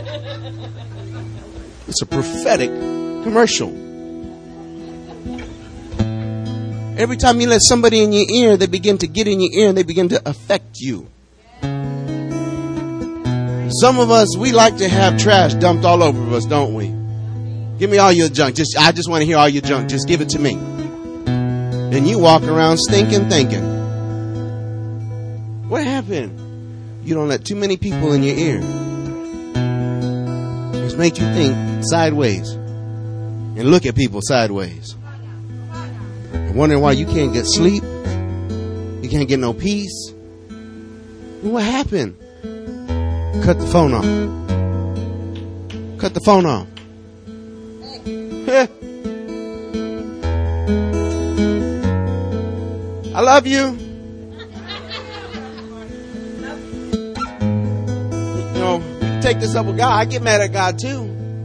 It's a prophetic commercial. Every time you let somebody in your ear, they begin to get in your ear and they begin to affect you. Some of us, we like to have trash dumped all over us, don't we? Give me all your junk. I just want to hear all your junk. Just give it to me. Then you walk around stinking thinking. What happened? You don't let too many people in your ear. It's make you think sideways and look at people sideways. And wondering why you can't get sleep. You can't get no peace. What happened? Cut the phone off. Cut the phone off. I love you. You know, take this up with God. I get mad at God too.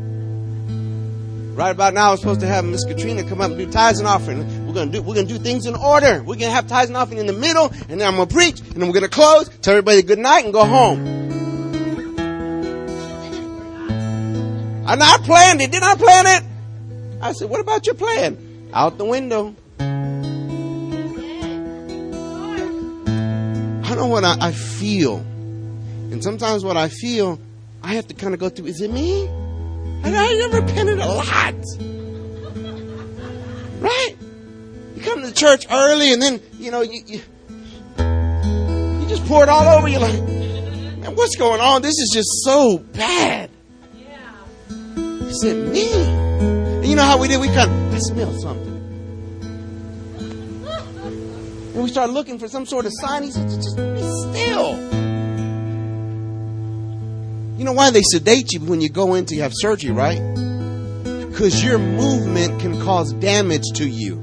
Right about now, I'm supposed to have Miss Katrina come up and do tithes and offering. We're gonna do things in order. We're gonna have tithes and offering in the middle, and then I'm gonna preach, and then we're gonna close, tell everybody good night, and go home. And I planned it. Didn't I plan it? I said, what about your plan? Out the window. I know what I feel. And sometimes what I feel, I have to kind of go through, is it me? I repented a lot. Right? You come to church early and then, you know, you just pour it all over. You're like, man, what's going on? This is just so bad. Is it me? And you know how we did? I smell something. And we start looking for some sort of sign. He said, just be still. You know why they sedate you when you go in to have surgery, right? Because your movement can cause damage to you.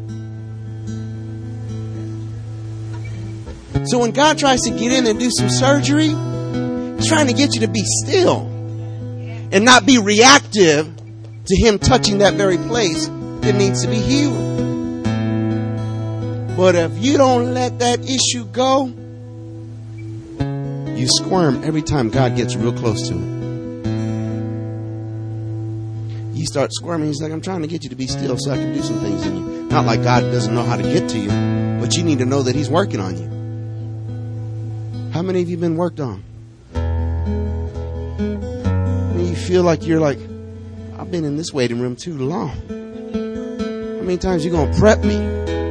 So when God tries to get in and do some surgery, He's trying to get you to be still and not be reactive to Him touching that very place that needs to be healed. But if you don't let that issue go, you squirm every time God gets real close to it. You start squirming. He's like, I'm trying to get you to be still so I can do some things in you. Not like God doesn't know how to get to you, but you need to know that He's working on you. How many of you been worked on? When you feel like you're like, I've been in this waiting room too long. How many times you going to prep me?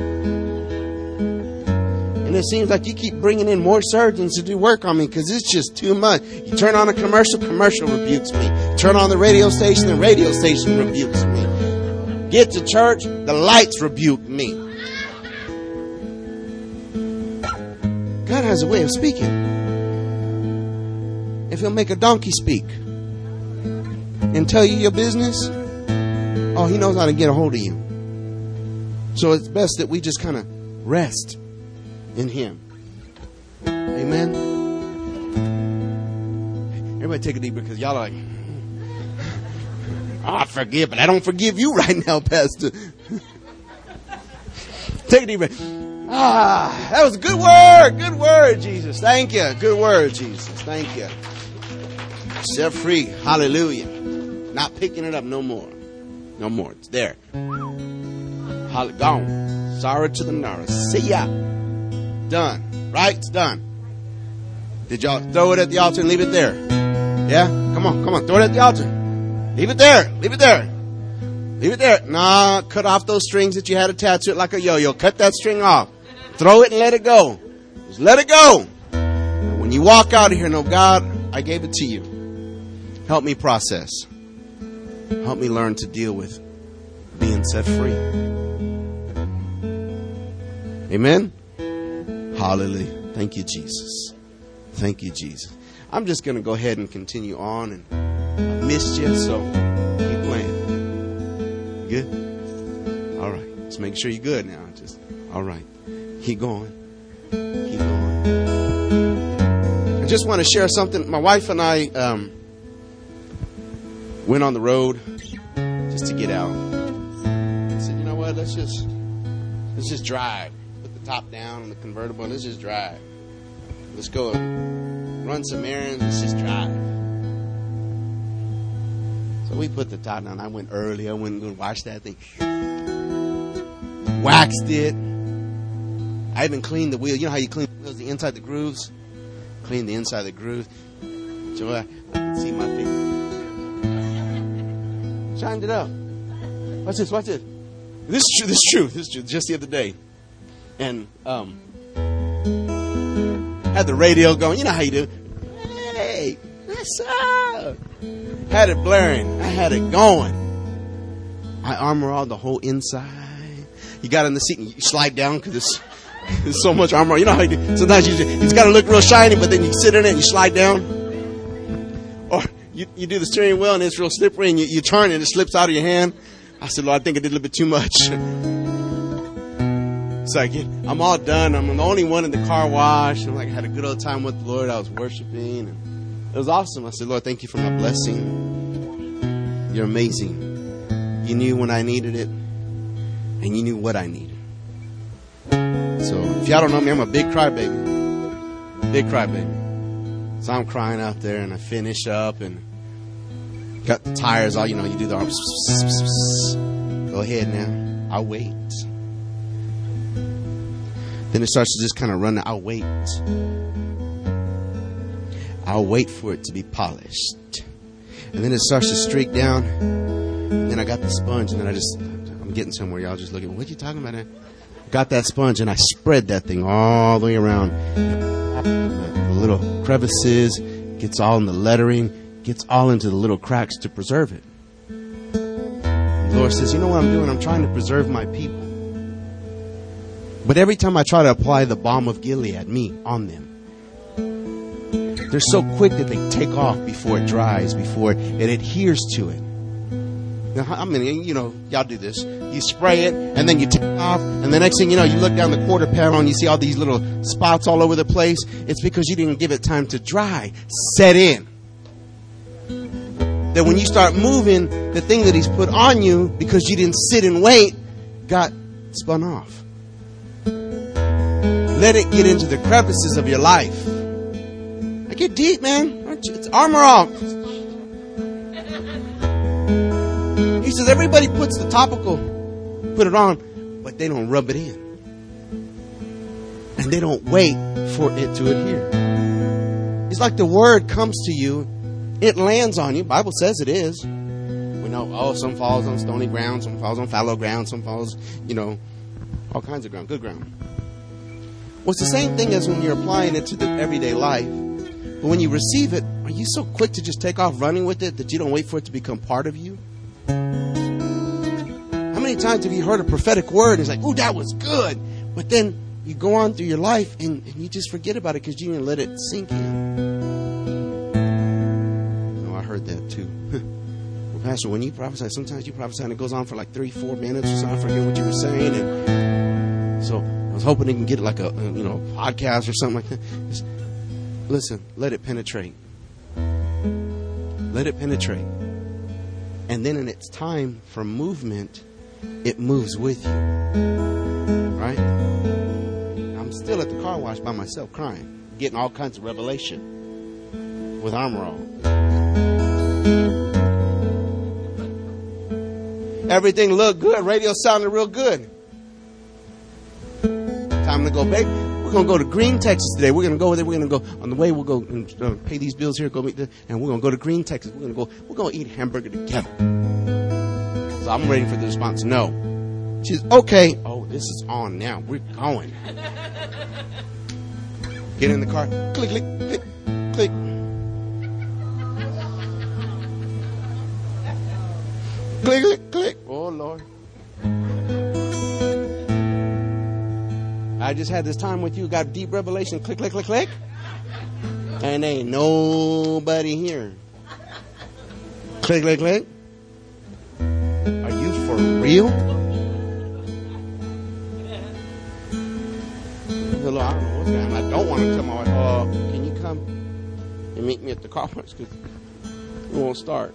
And it seems like you keep bringing in more surgeons to do work on me because it's just too much. You turn on a commercial rebukes me. Turn on the radio station rebukes me. Get to church, the lights rebuke me. God has a way of speaking. If He'll make a donkey speak and tell you your business, oh, He knows how to get a hold of you. So it's best that we just kind of rest in Him. Amen. Everybody take a deep breath because y'all are like, oh, I forgive, but I don't forgive you right now, Pastor. Take a deep breath. That was a good word. Good word, Jesus. Thank you. Good word, Jesus. Thank you. Set free. Hallelujah. Not picking it up no more. No more. It's there. Gone. Sorry to the Nara. See ya. Done. Right? It's done. Did y'all throw it at the altar and leave it there? Yeah? Come on. Throw it at the altar. Leave it there. Leave it there. Leave it there. Nah, cut off those strings that you had attached to it like a yo-yo. Cut that string off. Throw it and let it go. Just let it go. And when you walk out of here, know, God, I gave it to you. Help me process. Help me learn to deal with being set free. Amen? Hallelujah. Thank you, Jesus. Thank you, Jesus. I'm just going to go ahead and continue on. And I missed you, so keep playing. Good? All right. Let's make sure you're good now. All right. Keep going. Keep going. I just want to share something. My wife and I went on the road just to get out. I said, you know what? Let's just drive. Put the top down on the convertible. Let's just drive. Let's go run some errands. Let's just drive. So we put the top down. I went early. I went and watched that thing. Waxed it. I even cleaned the wheel. You know how you clean the wheels, the inside the grooves? Cleaned the inside of the grooves. So I can see my feet. Shined it up. Watch this, watch this. This is true. Just the other day. And had the radio going. You know how you do. Hey, what's up? Had it blaring. I had it going. I armor all the whole inside. You got in the seat and you slide down because there's so much armor. You know how you do. Sometimes it's got to look real shiny, but then you sit in it and you slide down. Or you do the steering wheel and it's real slippery and you turn and it slips out of your hand. I said, Lord, I think I did a little bit too much. So I'm all done. I'm the only one in the car wash. I had a good old time with the Lord. I was worshiping. And it was awesome. I said, Lord, thank you for my blessing. You're amazing. You knew when I needed it. And you knew what I needed. So if y'all don't know me, I'm a big crybaby. Big crybaby. So I'm crying out there and I finish up and got the tires all, you do the arms. Go ahead now. I'll wait. Then it starts to just kind of run. I'll wait. I'll wait for it to be polished. And then it starts to streak down. And then I got the sponge and then I'm getting somewhere. Y'all just looking, what are you talking about? Got that sponge and I spread that thing all the way around. The little crevices, gets all in the lettering, gets all into the little cracks to preserve it. The Lord says, you know what I'm doing? I'm trying to preserve my people. But every time I try to apply the balm of Gilead, on them, they're so quick that they take off before it dries, before it adheres to it. Now, I mean, y'all do this. You spray it, and then you take it off, and the next thing you know, you look down the quarter panel, and you see all these little spots all over the place. It's because you didn't give it time to dry, set in. That when you start moving, the thing that He's put on you, because you didn't sit and wait, got spun off. Let it get into the crevices of your life. I get deep, man. It's armor off. He says everybody puts the topical, put it on, but they don't rub it in. And they don't wait for it to adhere. It's like the word comes to you, it lands on you. Bible says it is. We know, some falls on stony ground, some falls on fallow ground, some falls, all kinds of ground, good ground. Well, it's the same thing as when you're applying it to the everyday life. But when you receive it, are you so quick to just take off running with it that you don't wait for it to become part of you? How many times have you heard a prophetic word and it's like, ooh, that was good. But then you go on through your life and you just forget about it because you didn't let it sink in. I heard that too. Well, Pastor, when you prophesy, sometimes you prophesy and it goes on for like 3-4 minutes or something. I forget what you were saying. And so I was hoping you can get like a podcast or something like that. Just listen, let it penetrate. Let it penetrate. And then in its time for movement, it moves with you. Right? I'm still at the car wash by myself crying, getting all kinds of revelation with armor on. Everything looked good. Radio sounded real good. Time to go back. We're going to go to Green, Texas today. We're going to go there. We're going to go on the way. We'll go and pay these bills here. Go meet and we're going to go to Green, Texas. We're going to eat hamburger together. So I'm ready for the response. No. She's okay. Oh, this is on now. We're going. Get in the car. Click, click, click, click. Click, click, click. Oh, Lord. I just had this time with you, got deep revelation. Click, click, click, click. And ain't nobody here. Click, click, click. Are you for real? Hello, I don't know what's going on. I don't want to tell my wife, can you come and meet me at the car wash? Because we won't start.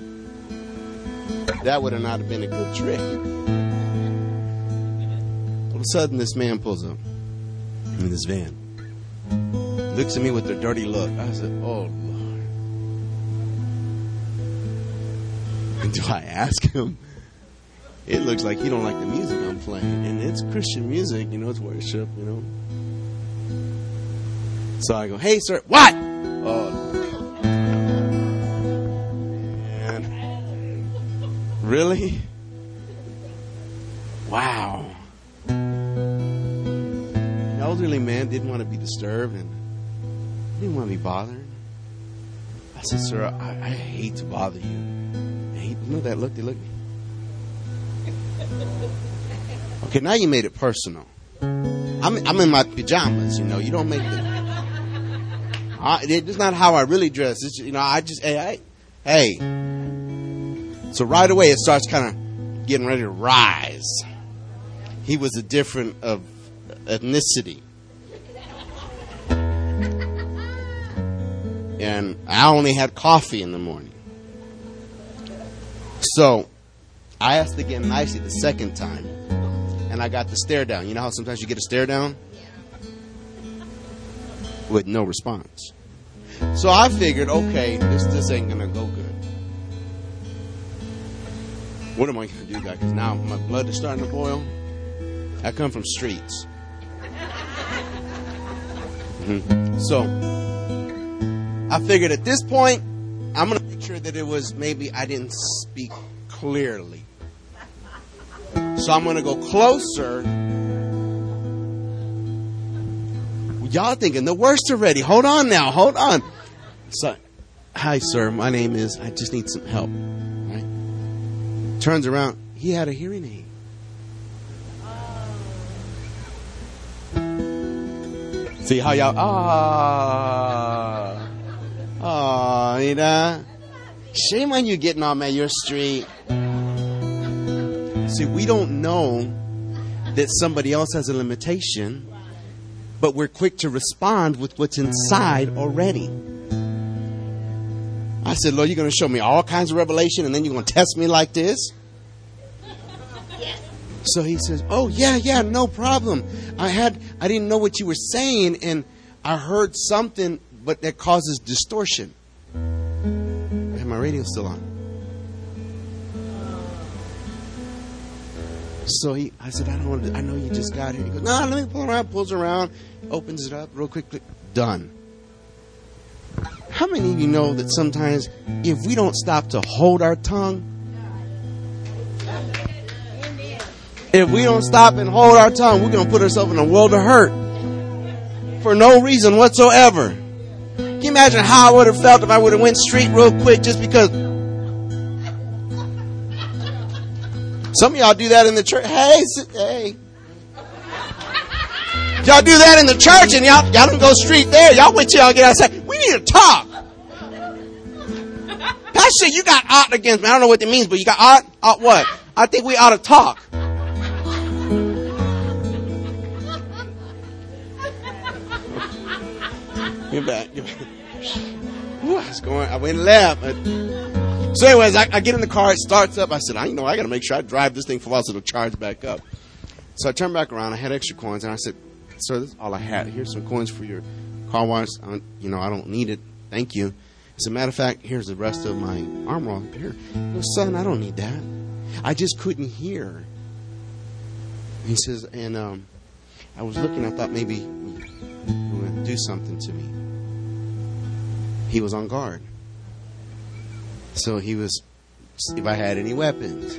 That would have not been a good trick. All of a sudden, this man pulls up in this van. Looks at me with a dirty look. I said, oh, Lord. Do I ask him? It looks like he don't like the music I'm playing. And it's Christian music, it's worship, So I go, hey, sir, what? Oh, man. Really? Wow. The elderly man didn't want to be disturbed and didn't want to be bothered. I said, sir, I hate to bother you. That look, they look. Okay, now you made it personal. I'm in my pajamas, you don't make it. It's not how I really dress. It's, hey. So right away it starts kind of getting ready to rise. He was a different of ethnicity. And I only had coffee in the morning. So I asked again nicely the second time. And I got the stare down. You know how sometimes you get a stare down? With no response. So I figured, okay, this ain't going to go good. What am I going to do, guys? Because now my blood is starting to boil. I come from streets. So I figured at this point, I'm going to make sure that it was maybe I didn't speak clearly. So I'm going to go closer. Y'all thinking the worst already. Hold on now. Hold on. So, hi, sir. My name is, I just need some help. Right? Turns around. He had a hearing aid. See how y'all, shame on you getting on your street. See, we don't know that somebody else has a limitation, but we're quick to respond with what's inside already. I said, Lord, you're going to show me all kinds of revelation and then you're going to test me like this? So he says, oh, yeah, no problem. I didn't know what you were saying and I heard something, but that causes distortion. And my radio's still on. So I said, I know you just got here. He goes, no, let me pull around. Pulls around, opens it up real quickly. Done. How many of you know that sometimes if we don't stop to hold our tongue, if we don't stop and hold our tongue, we're going to put ourselves in a world of hurt for no reason whatsoever. Can you imagine how I would have felt if I would have went straight real quick just because? Some of y'all do that in the church. Hey. Y'all do that in the church and y'all don't go straight there. Y'all wait till y'all get outside. We need to talk. Pastor, you got ought against me. I don't know what that means, but you got ought? Ought what? I think we ought to talk. Get back. Ooh, I went left. So anyways, I get in the car. It starts up. I said, I got to make sure I drive this thing for a while so it'll charge back up. So I turned back around. I had extra coins. And I said, sir, this is all I had. Here's some coins for your car wash. I don't need it. Thank you. As a matter of fact, here's the rest of my armor up here. No, son, I don't need that. I just couldn't hear. He says, and I was looking. I thought maybe you would do something to me. He was on guard. So he was, if I had any weapons.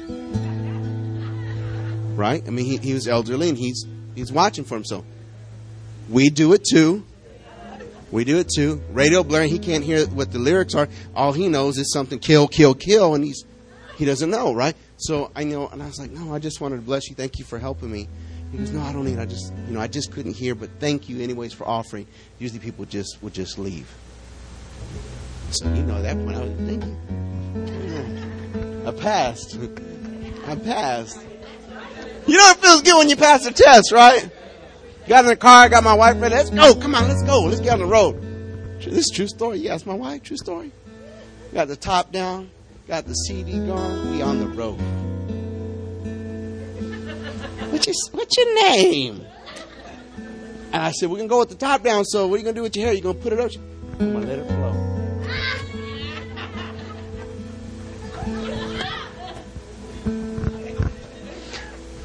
Right? I mean, he was elderly and he's watching for himself. We do it too. Radio blaring. He can't hear what the lyrics are. All he knows is something kill, kill, kill. And he doesn't know, right? So I know. And I was like, no, I just wanted to bless you. Thank you for helping me. He goes, no, I don't need it. I just couldn't hear, but thank you anyways for offering. Usually people would just leave. So, at that point I was thinking, I passed. You know it feels good when you pass the test, right? Got in the car, got my wife ready. Let's go. Come on, let's go. Let's get on the road. This is a true story. You asked my wife, true story. Got the top down, got the CD going. We on the road. What's your name? And I said, we're going to go with the top down. So what are you going to do with your hair? You're going to put it up? I'm going to let it flow.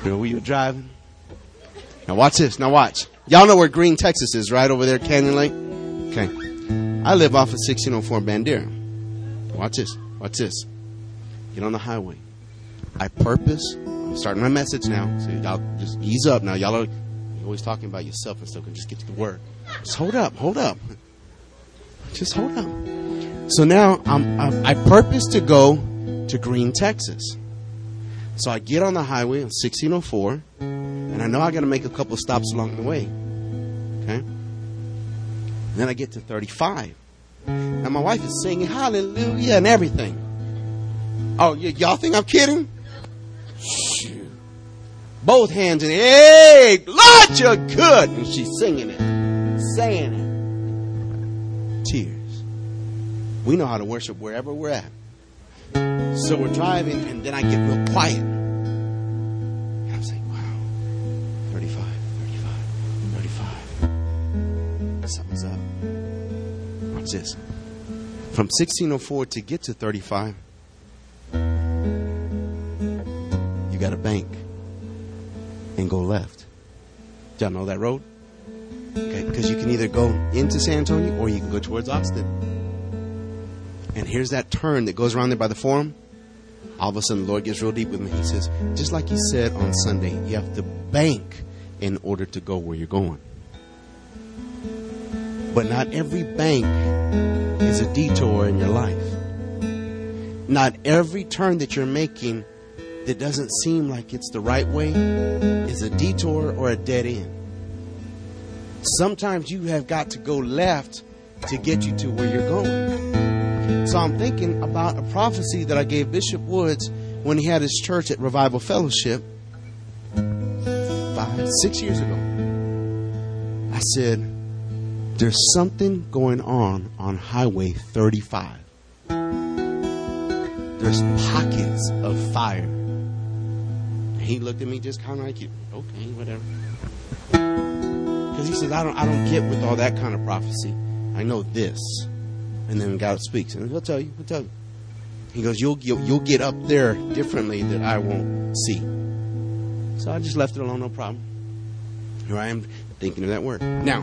Were you driving? Now watch this. Now watch. Y'all know where Green, Texas is, right? Over there, Canyon Lake. Okay. I live off of 1604 Bandera. Watch this. Watch this. Get on the highway. I purpose. I'm starting my message now. So y'all just ease up now. Y'all are always talking about yourself and stuff. And just get to the word. Just hold up. Hold up. Just hold up. So now I purpose to go to Green, Texas. So I get on the highway on 1604. And I know I got to make a couple of stops along the way. Okay. And then I get to 35. Now my wife is singing hallelujah and everything. Oh, y'all think I'm kidding? Shoot. Both hands in the air. Hey, Lord, you're good. And she's singing it. Saying it. Tears. We know how to worship wherever we're at. So we're driving and then I get real quiet. And I'm saying, wow. 35. Something's up. Watch this. From 1604 to get to 35, you got to bank and go left. Y'all know that road? Okay, because you can either go into San Antonio or you can go towards Austin. And here's that turn that goes around there by the Forum. All of a sudden, the Lord gets real deep with me. He says, just like He said on Sunday, you have to bank in order to go where you're going. But not every bank is a detour in your life. Not every turn that you're making that doesn't seem like it's the right way is a detour or a dead end. Sometimes you have got to go left to get you to where you're going. So I'm thinking about a prophecy that I gave Bishop Woods when he had his church at Revival Fellowship 5-6 years ago. I said, there's something going on Highway 35. There's pockets of fire. And he looked at me just kind of like, okay, whatever. Because he says, I don't get with all that kind of prophecy. I know this. And then God speaks. And he'll tell you. He goes, you'll get up there differently that I won't see. So I just left it alone, no problem. Here I am thinking of that word. Now,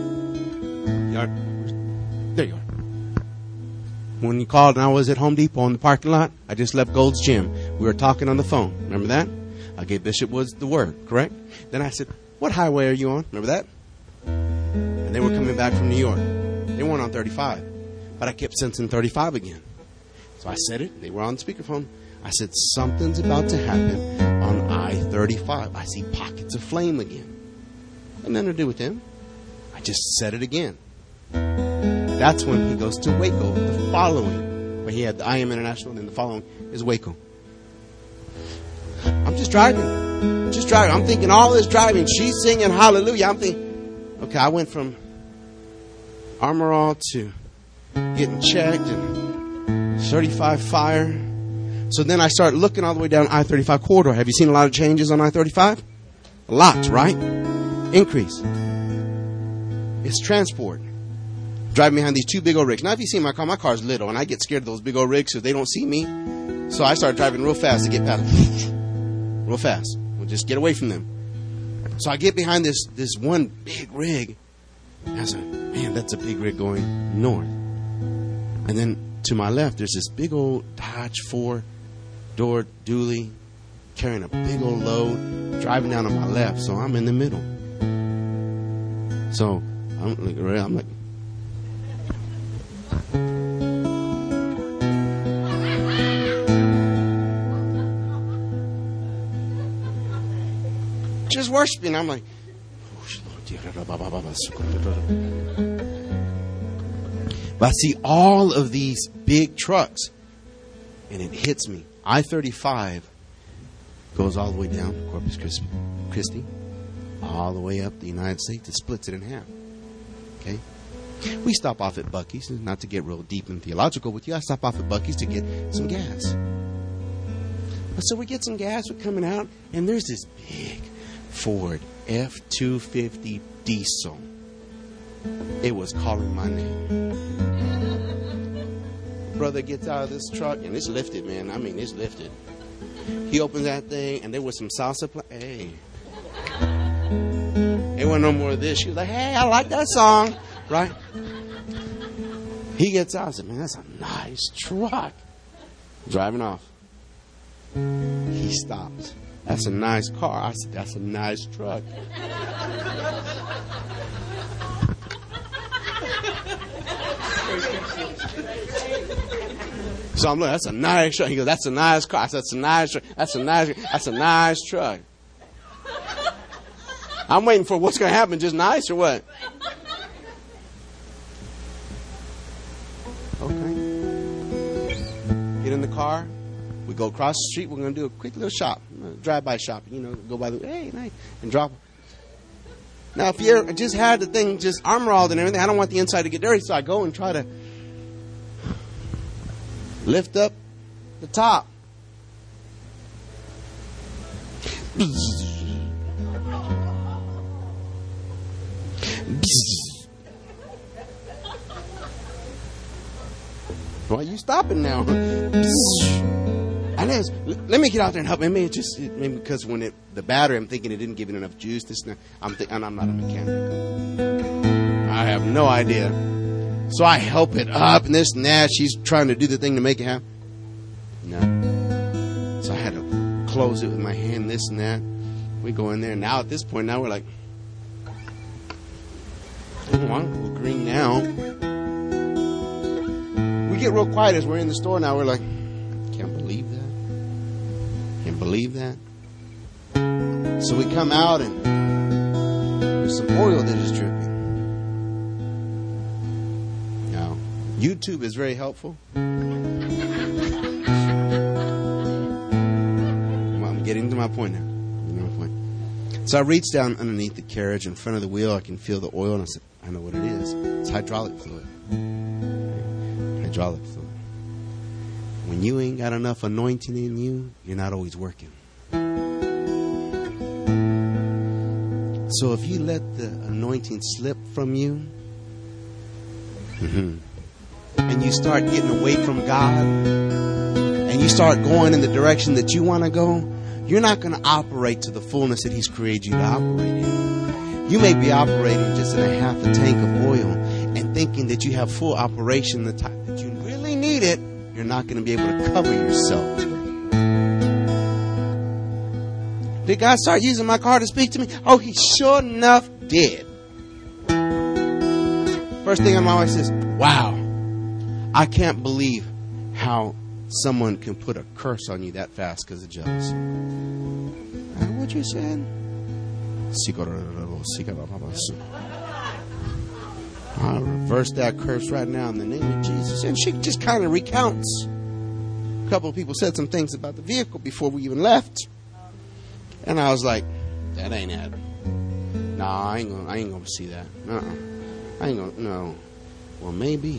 there you are. When you called and I was at Home Depot in the parking lot, I just left Gold's Gym. We were talking on the phone. Remember that? I gave Bishop Woods the word, correct? Then I said, what highway are you on? Remember that? And they were coming back from New York. They weren't on 35. But I kept sensing 35 again. So I said it. They were on the speakerphone. I said, something's about to happen on I-35. I see pockets of flame again. And nothing to do with him. I just said it again. That's when he goes to Waco, the following. Where he had the I Am International, and then the following is Waco. I'm just driving. I'm thinking all this driving. She's singing hallelujah. I'm thinking, okay, I went from Armor All to getting checked and 35 fire. So then I start looking all the way down I-35 corridor. Have you seen a lot of changes on I-35? A lot, right? Increase. It's transport. Driving behind these two big old rigs. Now, if you see my car, my car's little, and I get scared of those big old rigs because they don't see me. So I start driving real fast to get past them. Real fast. We'll just get away from them. So I get behind this one big rig. And I said, man, that's a big rig going north. And then to my left, there's this big old Dodge 4-door dually carrying a big old load, driving down on my left. So I'm in the middle. So I'm like, just worshiping. I'm like, but I see all of these big trucks, and it hits me. I-35 goes all the way down Corpus Christi, all the way up the United States. It splits it in half. Okay? We stop off at Buc-ee's, not to get real deep and theological with you. I stop off at Buc-ee's to get some gas. So we get some gas. We're coming out, and there's this big Ford F-250 diesel. It was calling my name. Brother gets out of this truck, and it's lifted, man. I mean, it's lifted. He opens that thing, and there was some salsa play. Hey. There wasn't no more of this. She was like, hey, I like that song. Right? He gets out. I said, man, that's a nice truck. Driving off. He stops. That's a nice car. I said, that's a nice truck. So I'm like, that's a nice truck. He goes, that's a nice car. I said, that's a nice truck. That's a nice truck. I'm waiting for what's going to happen. Just nice or what? Okay. Get in the car. We go across the street. We're going to do a quick little shop. Drive-by shop. Go by the, hey, nice, and drop. Now, if you just had the thing just armor-all and everything, I don't want the inside to get dirty, so I go and try to lift up the top. Why are you stopping now? And let me get out there and help. Maybe because when the battery, I'm thinking it didn't give it enough juice. And I'm not a mechanic. I have no idea. So I help it up and this and that. She's trying to do the thing to make it happen. No. So I had to close it with my hand, this and that. We go in there. Now at this point, now we're like, we're green now. We get real quiet as we're in the store now. We're like, can't believe that. Can't believe that. So we come out and there's some oil that is dripping. Now, YouTube is very helpful. I'm getting to my point now. So I reached down underneath the carriage in front of the wheel. I can feel the oil, and I said, I know what it is. It's hydraulic fluid. Hydraulic fluid. When you ain't got enough anointing in you, you're not always working. So if you let the anointing slip from you, and you start getting away from God, and you start going in the direction that you want to go, you're not going to operate to the fullness that He's created you to operate in. You may be operating just in a half a tank of oil and thinking that you have full operation the time that you really need it. You're not going to be able to cover yourself. Did God start using my car to speak to me? Oh, He sure enough did. First thing my wife says, wow, I can't believe how someone can put a curse on you that fast because of jealousy. What you said? I reverse that curse right now in the name of Jesus. And she just kind of recounts. A couple of people said some things about the vehicle before we even left. And I was like, that ain't it. Nah, I ain't gonna see that. I ain't gonna, no. Well, maybe.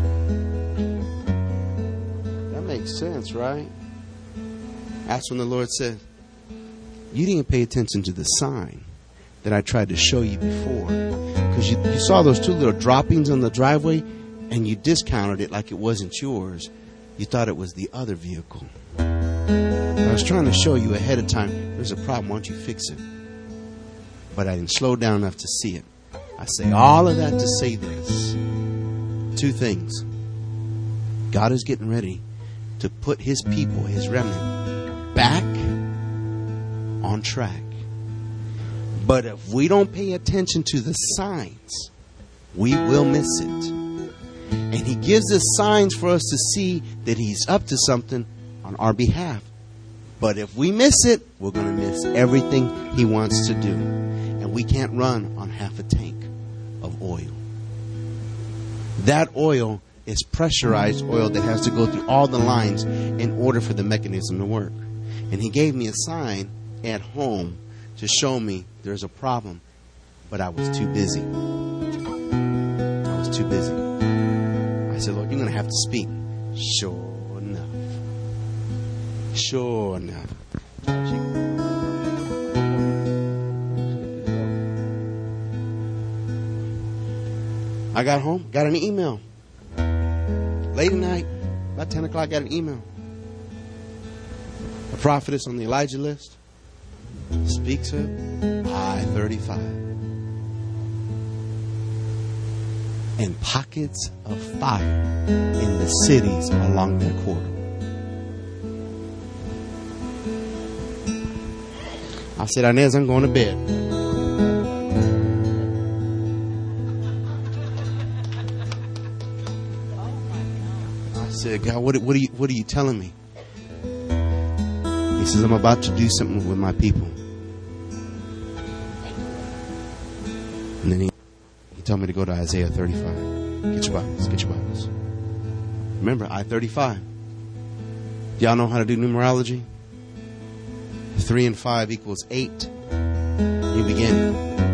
That makes sense, right? That's when the Lord said, you didn't pay attention to the sign that I tried to show you before. Because you saw those two little droppings on the driveway and you discounted it like it wasn't yours. You thought it was the other vehicle. I was trying to show you ahead of time, there's a problem, why don't you fix it? But I didn't slow down enough to see it. I say all of that to say this. Two things. God is getting ready to put His people, His remnant, back on track. But if we don't pay attention to the signs, we will miss it. And He gives us signs for us to see that He's up to something on our behalf. But if we miss it, we're going to miss everything He wants to do. And we can't run on half a tank of oil. That oil is pressurized oil that has to go through all the lines in order for the mechanism to work. And He gave me a sign at home to show me there's a problem, but I was too busy. I was too busy. I said, Lord, you're going to have to speak. Sure enough. Sure enough. I got home, got an email. Late at night, about 10 o'clock, got an email. The prophetess on the Elijah list speaks of I-35 and pockets of fire in the cities along that corridor. I said, Inez, I'm going to bed. I said, God, what are you telling me? He says, I'm about to do something with my people. And then he told me to go to Isaiah 35. Get your Bibles. Get your Bibles. Remember, I-35. Do y'all know how to do numerology? 3 and 5 equals 8. New beginning.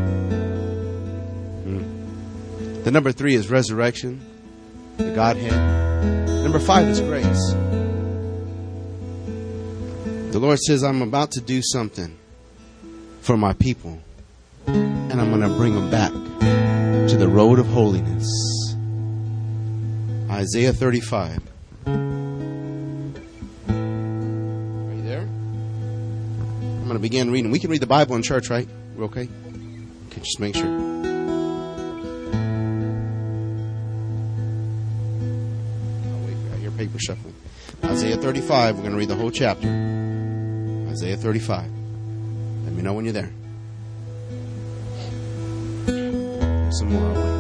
The number 3 is resurrection, the Godhead. Number 5 is grace. The Lord says, I'm about to do something for my people, and I'm going to bring them back to the road of holiness. Isaiah 35. Are you there? I'm going to begin reading. We can read the Bible in church, right? We're okay? Okay, just make sure. I'll wait. I hear paper shuffling. Isaiah 35. We're going to read the whole chapter. Isaiah 35. Let me know when you're there. There's some more. I'll wait.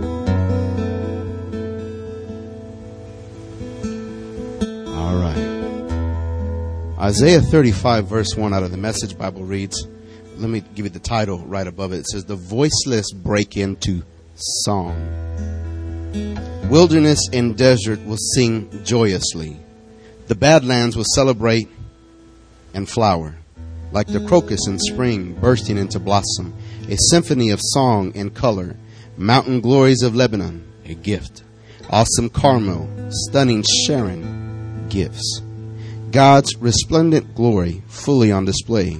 All right. Isaiah 35 verse 1 out of the Message Bible reads, let me give you the title right above it. It says, the voiceless break into song. Wilderness and desert will sing joyously. The badlands will celebrate and flower. Like the crocus in spring bursting into blossom. A symphony of song and color. Mountain glories of Lebanon, a gift. Awesome Carmel, stunning Sharon, gifts. God's resplendent glory fully on display.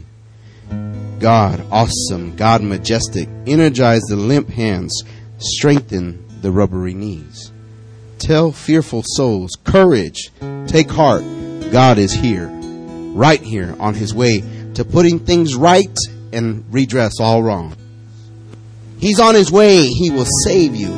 God awesome, God majestic, energize the limp hands, strengthen the rubbery knees. Tell fearful souls, courage, take heart, God is here, right here on his way to putting things right and redress all wrong. He's on his way, he will save you.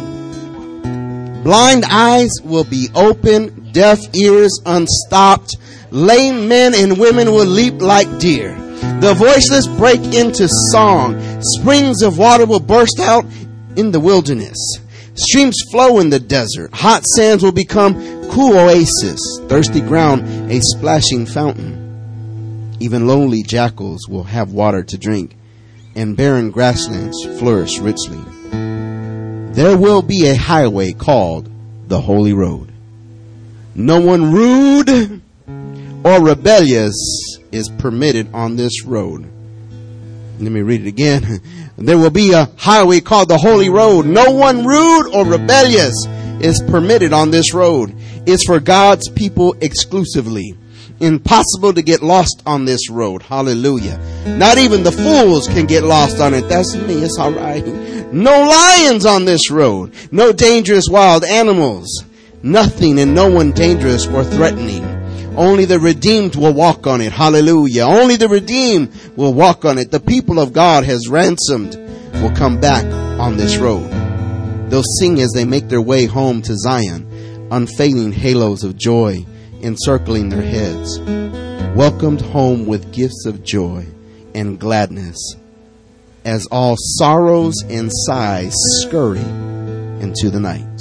Blind eyes will be open, deaf ears unstopped. Lame men and women will leap like deer. The voiceless break into song. Springs of water will burst out in the wilderness. Streams flow in the desert. Hot sands will become cool oasis. Thirsty ground, a splashing fountain. Even lonely jackals will have water to drink, and barren grasslands flourish richly. There will be a highway called the Holy Road. No one rude or rebellious is permitted on this road. Let me read it again. There will be a highway called the Holy Road. No one rude or rebellious is permitted on this road. It's for God's people exclusively. Impossible to get lost on this road. Hallelujah. Not even the fools can get lost on it. That's me. It's all right. No lions on this road. No dangerous wild animals. Nothing and no one dangerous or threatening. Only the redeemed will walk on it. Hallelujah. Only the redeemed will walk on it. The people of God has ransomed will come back on this road. They'll sing as they make their way home to Zion, unfailing halos of joy encircling their heads, welcomed home with gifts of joy and gladness, as all sorrows and sighs scurry into the night.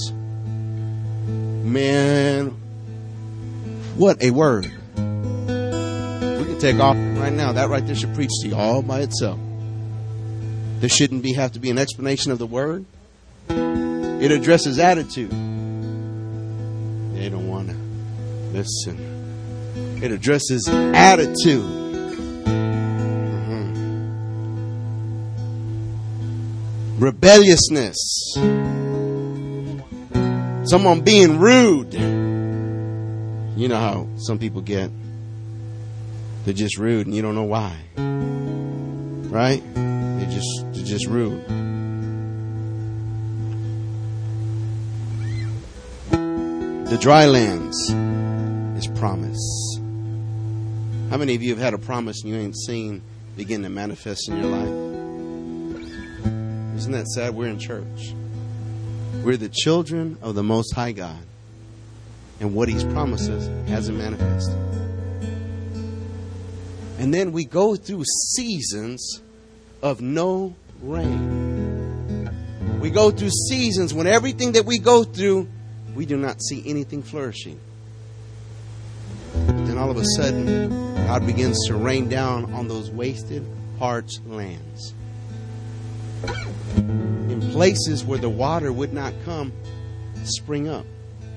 Man, what a word. We can take off right now. That right there should preach to you all by itself. There shouldn't have to be an explanation of the word. It addresses attitude. They don't want to listen. It addresses attitude. Rebelliousness. Someone being rude. You know how some people get. They're just rude and you don't know why. Right? They're just rude. The dry lands is promise. How many of you have had a promise and you ain't seen begin to manifest in your life? Isn't that sad? We're in church. We're the children of the Most High God. And what He's promised us hasn't manifested. And then we go through seasons of no rain. We go through seasons when everything that we go through, we do not see anything flourishing. But then all of a sudden, God begins to rain down on those wasted, parched lands. In places where the water would not come, spring up.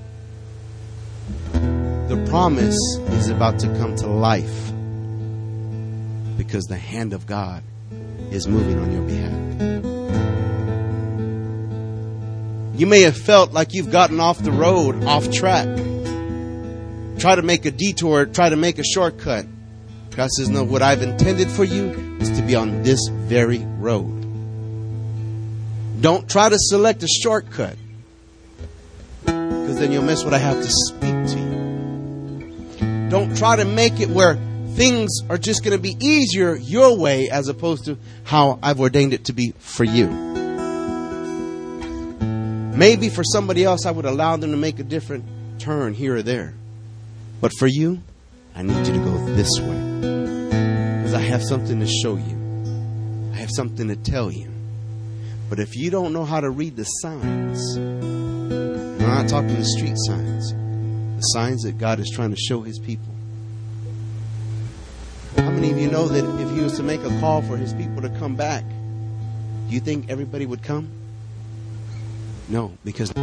The promise is about to come to life because the hand of God is moving on your behalf. You may have felt like you've gotten off the road, off track. Try to make a detour, try to make a shortcut. God says, no, what I've intended for you is to be on this very road. Don't try to select a shortcut, because then you'll miss what I have to speak to you. Don't try to make it where things are just going to be easier your way as opposed to how I've ordained it to be for you. Maybe for somebody else, I would allow them to make a different turn here or there. But for you, I need you to go this way. Because I have something to show you. I have something to tell you. But if you don't know how to read the signs, I'm not talking the street signs, the signs that God is trying to show His people. How many of you know that if He was to make a call for His people to come back, do you think everybody would come? No, because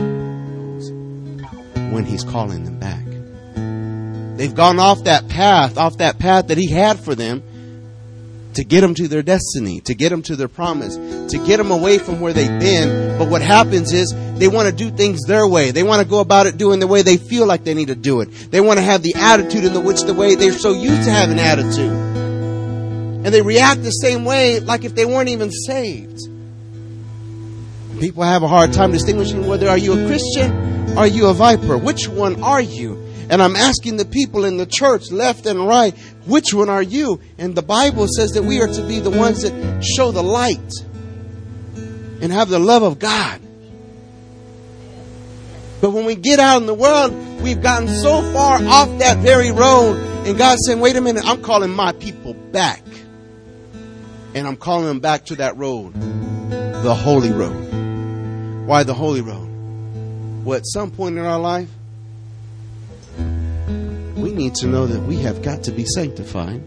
when He's calling them back. They've gone off that path that He had for them to get them to their destiny, to get them to their promise, to get them away from where they've been. But what happens is they want to do things their way. They want to go about it doing the way they feel like they need to do it. They want to have the attitude in the way they're so used to having attitude. And they react the same way like if they weren't even saved. People have a hard time distinguishing whether are you a Christian or are you a viper? Which one are you? And I'm asking the people in the church, left and right, which one are you? And the Bible says that we are to be the ones that show the light and have the love of God. But when we get out in the world, we've gotten so far off that very road. And God's saying, wait a minute, I'm calling my people back. And I'm calling them back to that road, the holy road. Why the holy road? Well, at some point in our life, we need to know that we have got to be sanctified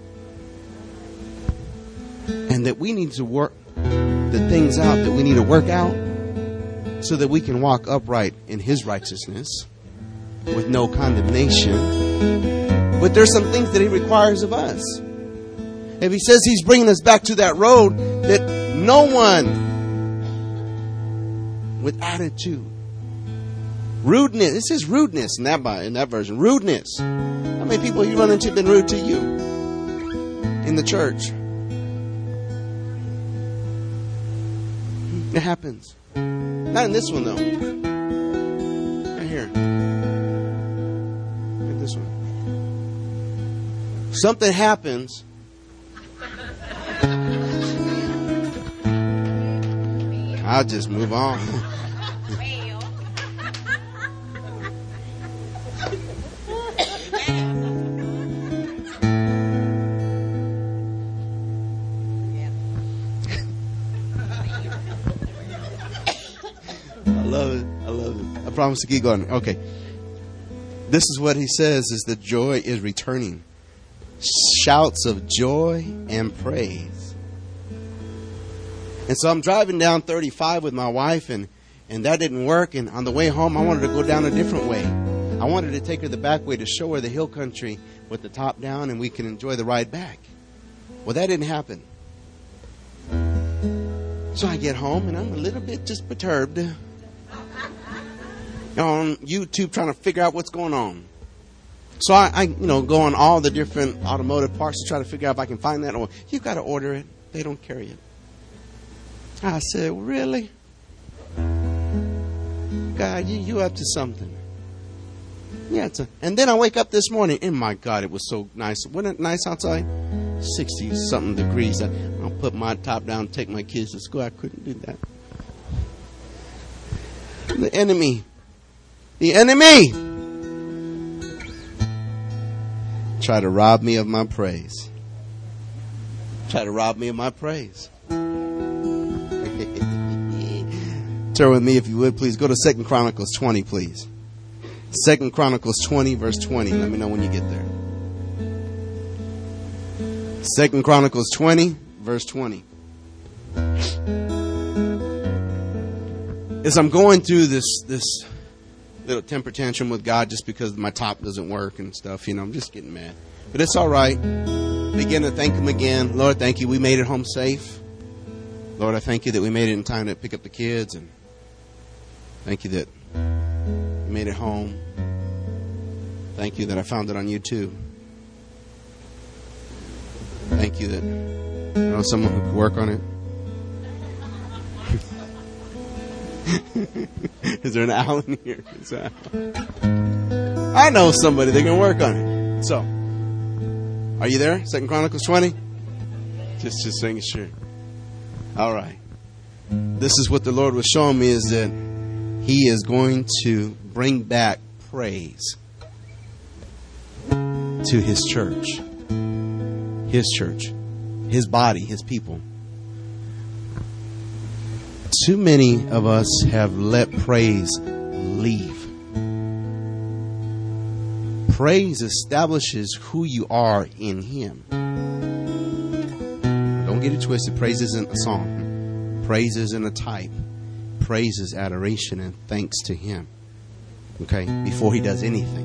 and that we need to work the things out that we need to work out so that we can walk upright in His righteousness with no condemnation. But there's some things that He requires of us. If He says He's bringing us back to that road, that no one with attitude, rudeness. It says rudeness in that version. Rudeness. How many people you run into have been rude to you in the church? It happens. Not in this one though. Right here. Look at this one. Something happens. I'll just move on. I promise to keep going. Okay. This is what he says is the joy is returning. Shouts of joy and praise. And so I'm driving down 35 with my wife and that didn't work. And on the way home, I wanted to go down a different way. I wanted to take her the back way to show her the hill country with the top down and we can enjoy the ride back. Well, that didn't happen. So I get home and I'm a little bit just perturbed. On YouTube trying to figure out what's going on. So I go on all the different automotive parts to try to figure out if I can find that. Or you've got to order it. They don't carry it. I said, really? God, you up to something. Yeah, and then I wake up this morning, and my God, it was so nice. Wasn't it nice outside? 60-something degrees. I'll put my top down, take my kids to school. I couldn't do that. The enemy try to rob me of my praise. Try to rob me of my praise. Turn with me, if you would, please. Go to 2 Chronicles 20, please. 2 Chronicles 20, verse 20. Let me know when you get there. 2 Chronicles 20, verse 20. As I'm going through this little temper tantrum with God just because my top doesn't work and stuff, I'm just getting mad. But it's all right. Begin to thank Him again. Lord, thank you. We made it home safe. Lord, I thank you that we made it in time to pick up the kids. And thank you that we made it home. Thank you that I found it on YouTube. Thank you that I know someone who could work on it. Is there an Alan here? I know somebody that can work on it. So, are you there? 2 Chronicles 20? Just making sure. All right. This is what the Lord was showing me, is that He is going to bring back praise to His church. His church. His body. His people. Too many of us have let praise leave. Praise establishes who you are in Him. Don't get it twisted. Praise isn't a song. Praise isn't a type. Praise is adoration and thanks to Him. Okay? Before He does anything.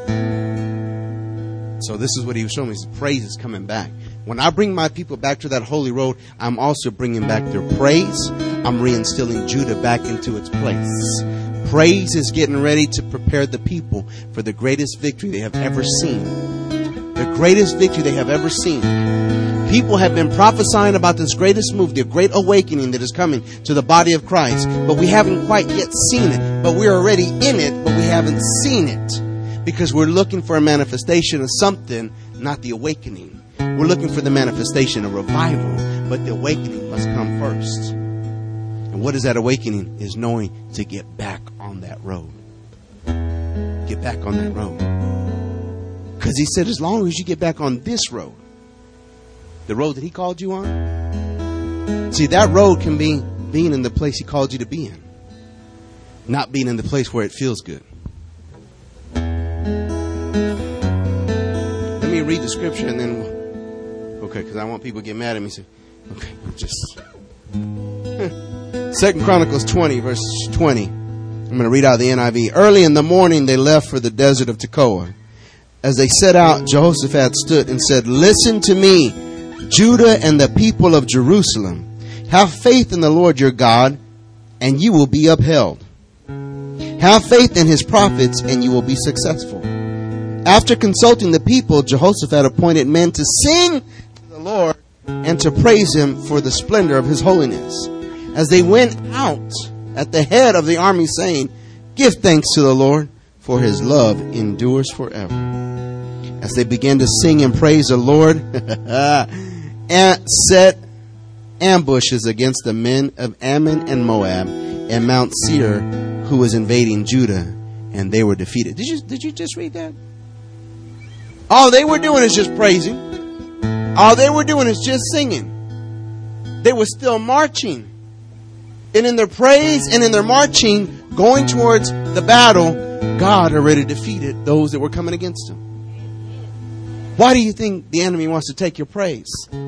So this is what He was showing me. Praise is coming back. When I bring my people back to that holy road, I'm also bringing back their praise. I'm reinstilling Judah back into its place. Praise is getting ready to prepare the people for the greatest victory they have ever seen. The greatest victory they have ever seen. People have been prophesying about this greatest move, the great awakening that is coming to the body of Christ. But we haven't quite yet seen it. But we're already in it, but we haven't seen it. Because we're looking for a manifestation of something, not the awakening. We're looking for the manifestation of revival, but the awakening must come first. And what is that awakening? Is knowing to get back on that road. Get back on that road. Because He said, as long as you get back on this road, the road that He called you on. See, that road can be being in the place He called you to be in. Not being in the place where it feels good. Let me read the scripture and then okay, because I want people to get mad at me. So, okay, just 2 Chronicles 20, verse 20. I'm going to read out the NIV. Early in the morning, they left for the desert of Tekoa. As they set out, Jehoshaphat stood and said, "Listen to me, Judah and the people of Jerusalem. Have faith in the Lord your God, and you will be upheld. Have faith in His prophets, and you will be successful." After consulting the people, Jehoshaphat appointed men to sing to the Lord and to praise Him for the splendor of His holiness. As they went out at the head of the army, saying, "Give thanks to the Lord, for His love endures forever." As they began to sing and praise the Lord, and set ambushes against the men of Ammon and Moab and Mount Seir, who was invading Judah, and they were defeated. Did you just read that? All they were doing is just praising. All they were doing is just singing. They were still marching. And in their praise and in their marching, going towards the battle, God already defeated those that were coming against Him. Why do you think the enemy wants to take your praise?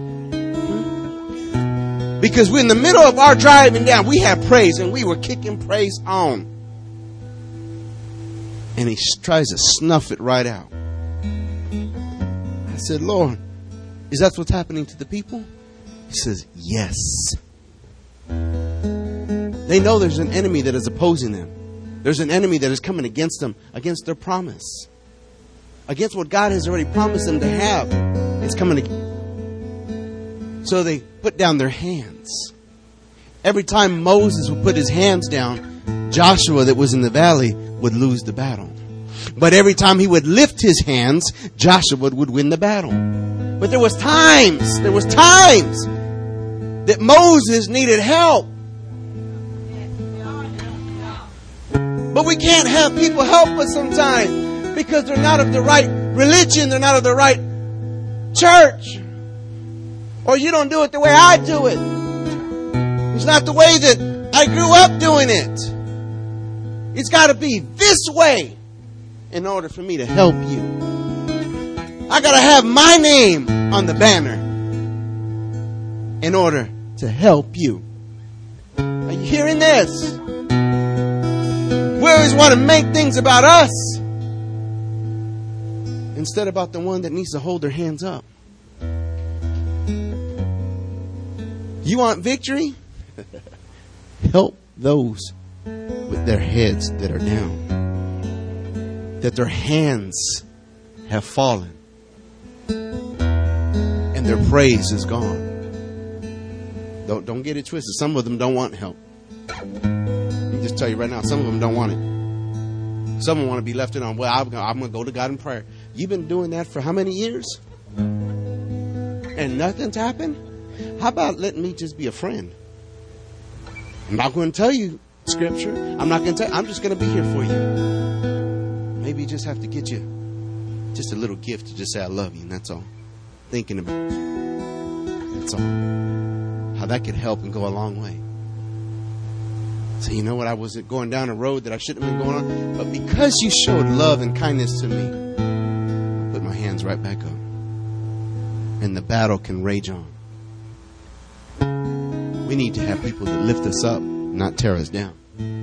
Because we're in the middle of our driving down. We had praise and we were kicking praise on. And he tries to snuff it right out. I said, "Lord, is that what's happening to the people?" He says, "Yes." They know there's an enemy that is opposing them. There's an enemy that is coming against them, against their promise. Against what God has already promised them to have. It's coming against. So they put down their hands. Every time Moses would put his hands down, Joshua that was in the valley would lose the battle. But every time he would lift his hands, Joshua would win the battle. But there was times that Moses needed help. But we can't have people help us sometimes because they're not of the right religion. They're not of the right church. Or you don't do it the way I do it. It's not the way that I grew up doing it. It's got to be this way in order for me to help you. I got to have my name on the banner in order to help you. Are you hearing this? We always want to make things about us instead about the one that needs to hold their hands up. You want victory? Help those with their heads that are down, that their hands have fallen and their praise is gone. Don't get it twisted. Some of them don't want help. Let me just tell you right now, some of them don't want it. Some of them want to be left alone. Well, I'm going to go to God in prayer. You've been doing that for how many years? And nothing's happened? How about letting me just be a friend? I'm not going to tell you scripture. I'm not going to tell you. I'm just going to be here for you. Maybe you just have to get you just a little gift to just say I love you, and that's all. Thinking about you. That's all. How that could help and go a long way. So you know what? I was going down a road that I shouldn't have been going on. But because you showed love and kindness to me, I put my hands right back up. And the battle can rage on. We need to have people that lift us up, not tear us down.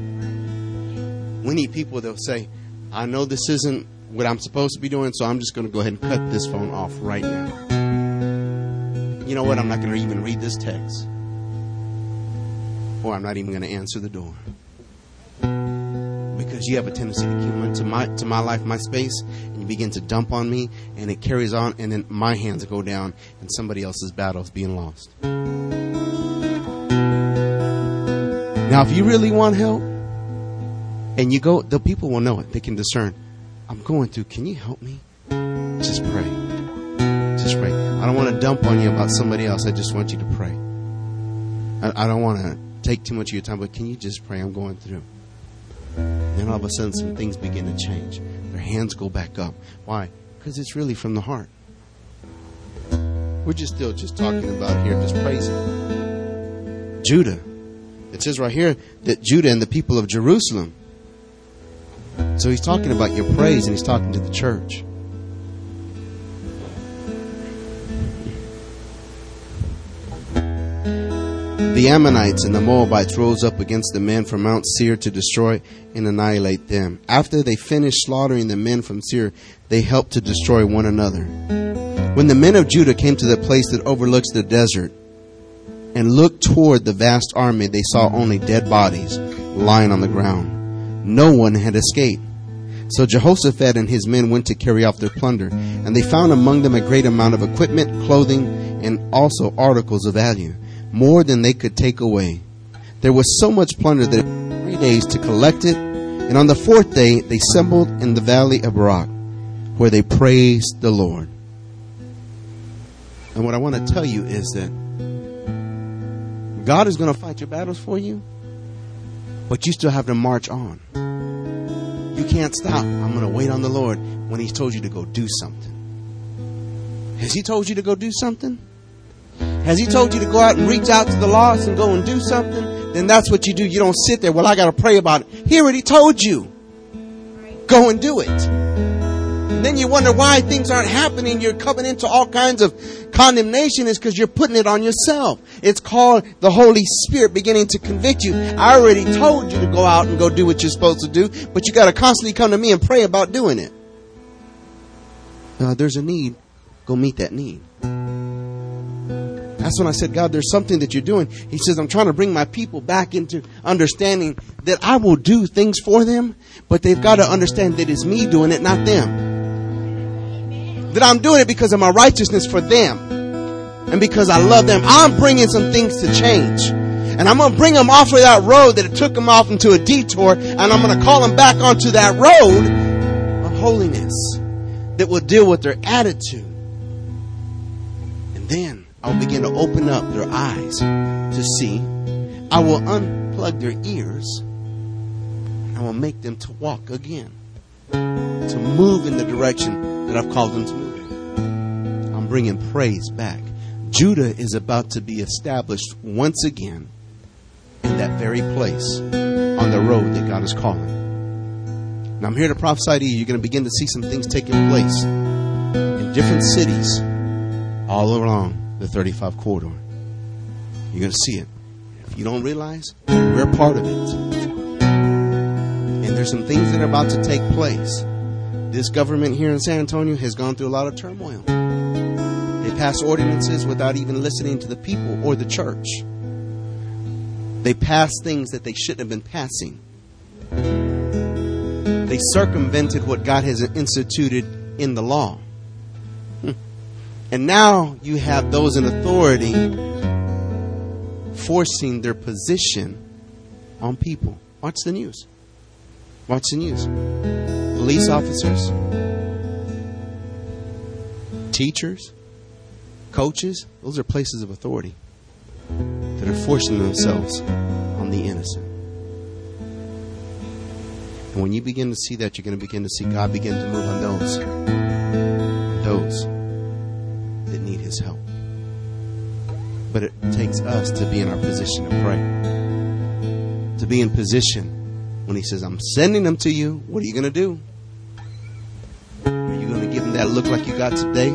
We need people that will say, I know this isn't what I'm supposed to be doing, so I'm just going to go ahead and cut this phone off right now. You know what? I'm not going to even read this text. Or I'm not even going to answer the door. Because you have a tendency to come into my life, my space, and you begin to dump on me, and it carries on, and then my hands go down, and somebody else's battle is being lost. Now, if you really want help, and you go, the people will know it. They can discern. I'm going through. Can you help me? Just pray. Just pray. I don't want to dump on you about somebody else. I just want you to pray. I don't want to take too much of your time, but can you just pray? I'm going through. Then all of a sudden, some things begin to change. Their hands go back up. Why? Because it's really from the heart. We're just talking about here, just praising. Judah. It says right here that Judah and the people of Jerusalem. So he's talking about your praise, and he's talking to the church. The Ammonites and the Moabites rose up against the men from Mount Seir to destroy and annihilate them. After they finished slaughtering the men from Seir, they helped to destroy one another. When the men of Judah came to the place that overlooks the desert and looked toward the vast army, they saw only dead bodies lying on the ground. No one had escaped. So Jehoshaphat and his men went to carry off their plunder, and they found among them a great amount of equipment, clothing, and also articles of value, more than they could take away. There was so much plunder that it took 3 days to collect it, and on the 4th day they assembled in the valley of Barak, where they praised the Lord. And what I want to tell you is that God is going to fight your battles for you, but you still have to march on. You can't stop. I'm going to wait on the Lord when He's told you to go do something. Has He told you to go do something? Has He told you to go out and reach out to the lost and go and do something? Then that's what you do. You don't sit there. Well, I got to pray about it. Hear what He told you. Go and do it. And then you wonder why things aren't happening. You're coming into all kinds of condemnation. Is because you're putting it on yourself. It's called the Holy Spirit beginning to convict you. I already told you to go out and go do what you're supposed to do, but you got to constantly come to me and pray about doing it. There's a need. Go meet that need. That's when I said, God, there's something that you're doing. He says, I'm trying to bring my people back into understanding that I will do things for them, but they've got to understand that it's me doing it, not them. That I'm doing it because of my righteousness for them. And because I love them. I'm bringing some things to change. And I'm going to bring them off of that road that it took them off into a detour. And I'm going to call them back onto that road of holiness, that will deal with their attitude. And then I'll begin to open up their eyes to see. I will unplug their ears. I will make them to walk again, to move in the direction that I've called them to move in. I'm bringing praise back. Judah is about to be established once again in that very place on the road that God is calling. Now I'm here to prophesy to you. You're going to begin to see some things taking place in different cities all along the 35 corridor. You're going to see it. If you don't realize, we're a part of it. And there's some things that are about to take place. This government here in San Antonio has gone through a lot of turmoil. They pass ordinances without even listening to the people or the church. They pass things that they shouldn't have been passing. They circumvented what God has instituted in the law. And now you have those in authority forcing their position on people. Watch the news. Watch the news. Police officers, teachers, coaches, those are places of authority that are forcing themselves on the innocent. And when you begin to see that, you're going to begin to see God begin to move on those that need His help. But it takes us to be in our position to pray, to be in position when He says, I'm sending them to you. What are you going to do? Are you going to give them that look like you got today?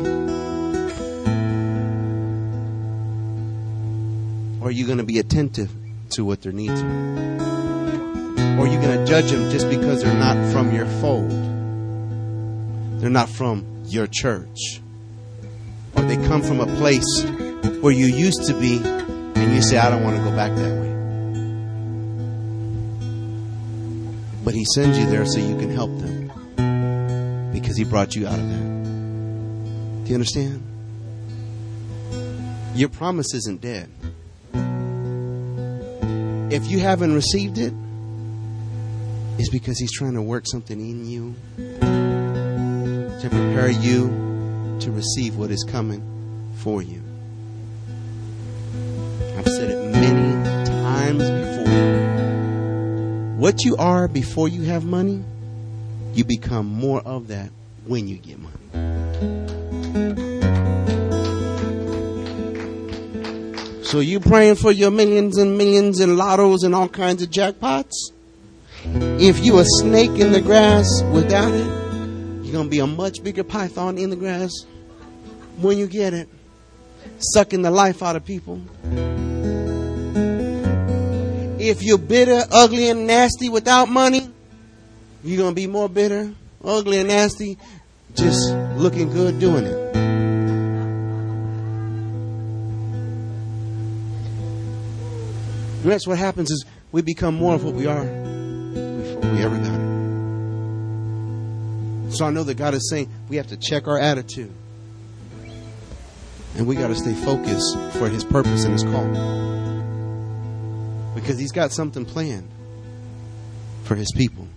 Or are you going to be attentive to what their needs are? Or are you going to judge them just because they're not from your fold? They're not from your church. Or they come from a place where you used to be and you say, I don't want to go back that way. But He sends you there so you can help them because He brought you out of that. Do you understand? Your promise isn't dead. If you haven't received it, it's because He's trying to work something in you to prepare you to receive what is coming for you. I've said it many times before. What you are before you have money, you become more of that when you get money. So you praying for your millions and millions and lottos and all kinds of jackpots? If you a snake in the grass without it, you're going to be a much bigger python in the grass when you get it, sucking the life out of people. If you're bitter, ugly, and nasty without money, you're going to be more bitter, ugly, and nasty, just looking good doing it. And that's what happens is we become more of what we are before we ever got it. So I know that God is saying we have to check our attitude. And we got to stay focused for His purpose and His call. Because He's got something planned for His people.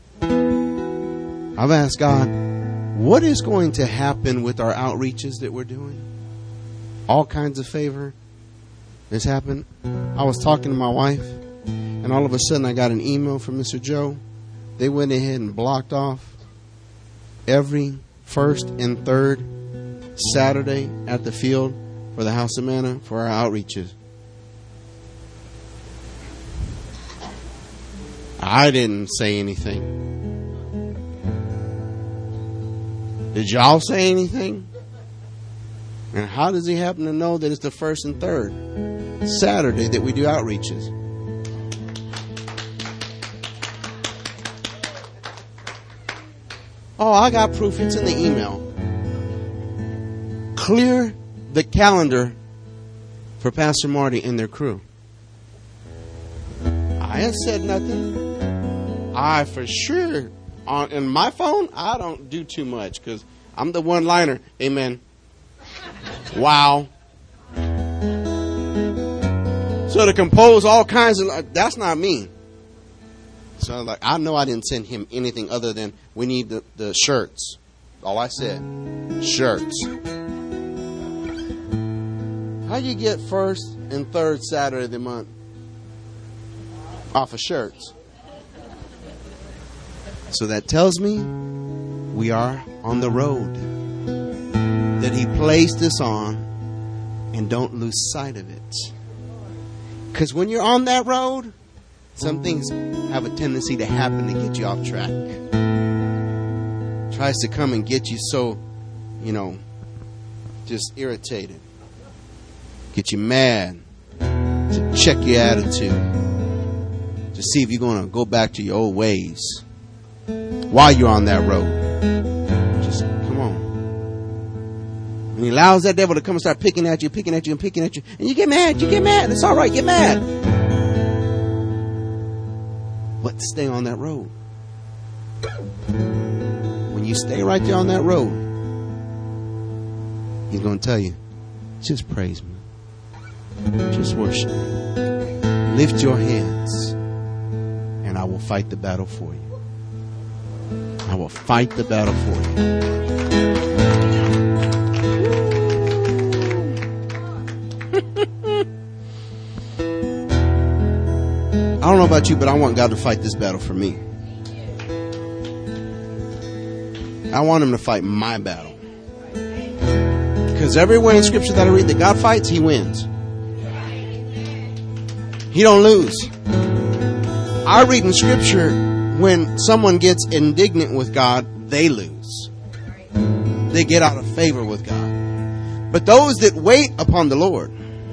I've asked God, what is going to happen with our outreaches that we're doing? All kinds of favor has happened. I was talking to my wife, and all of a sudden I got an email from Mr. Joe. They went ahead and blocked off every first and third Saturday at the field for the House of Manna for our outreaches. I didn't say anything. Did y'all say anything? And how does he happen to know that it's the first and third Saturday that we do outreaches? Oh, I got proof. It's in the email. Clear the calendar for Pastor Marty and their crew. I ain't said nothing. I for sure, in my phone, I don't do too much because I'm the one-liner. Amen. Wow. So to compose all kinds of, that's not me. So like, I know I didn't send him anything other than we need the shirts. All I said, shirts. How you get first and third Saturday of the month off of shirts? So that tells me we are on the road that he placed us on, and don't lose sight of it. Because when you're on that road, some things have a tendency to happen to get you off track. Tries to come and get you so, just irritated. Get you mad. To check your attitude. To see if you're going to go back to your old ways. While you're on that road. Just come on. And he allows that devil to come and start picking at you. And you get mad. It's all right. Get mad. But stay on that road. When you stay right there on that road, he's going to tell you, just praise me. Just worship me. Lift your hands, and I will fight the battle for you. I will fight the battle for you. I don't know about you, but I want God to fight this battle for me. I want him to fight my battle. Because everywhere in Scripture that I read that God fights, he wins. He don't lose. I read in Scripture when someone gets indignant with God, they lose. They get out of favor with God. But those that wait upon the Lord,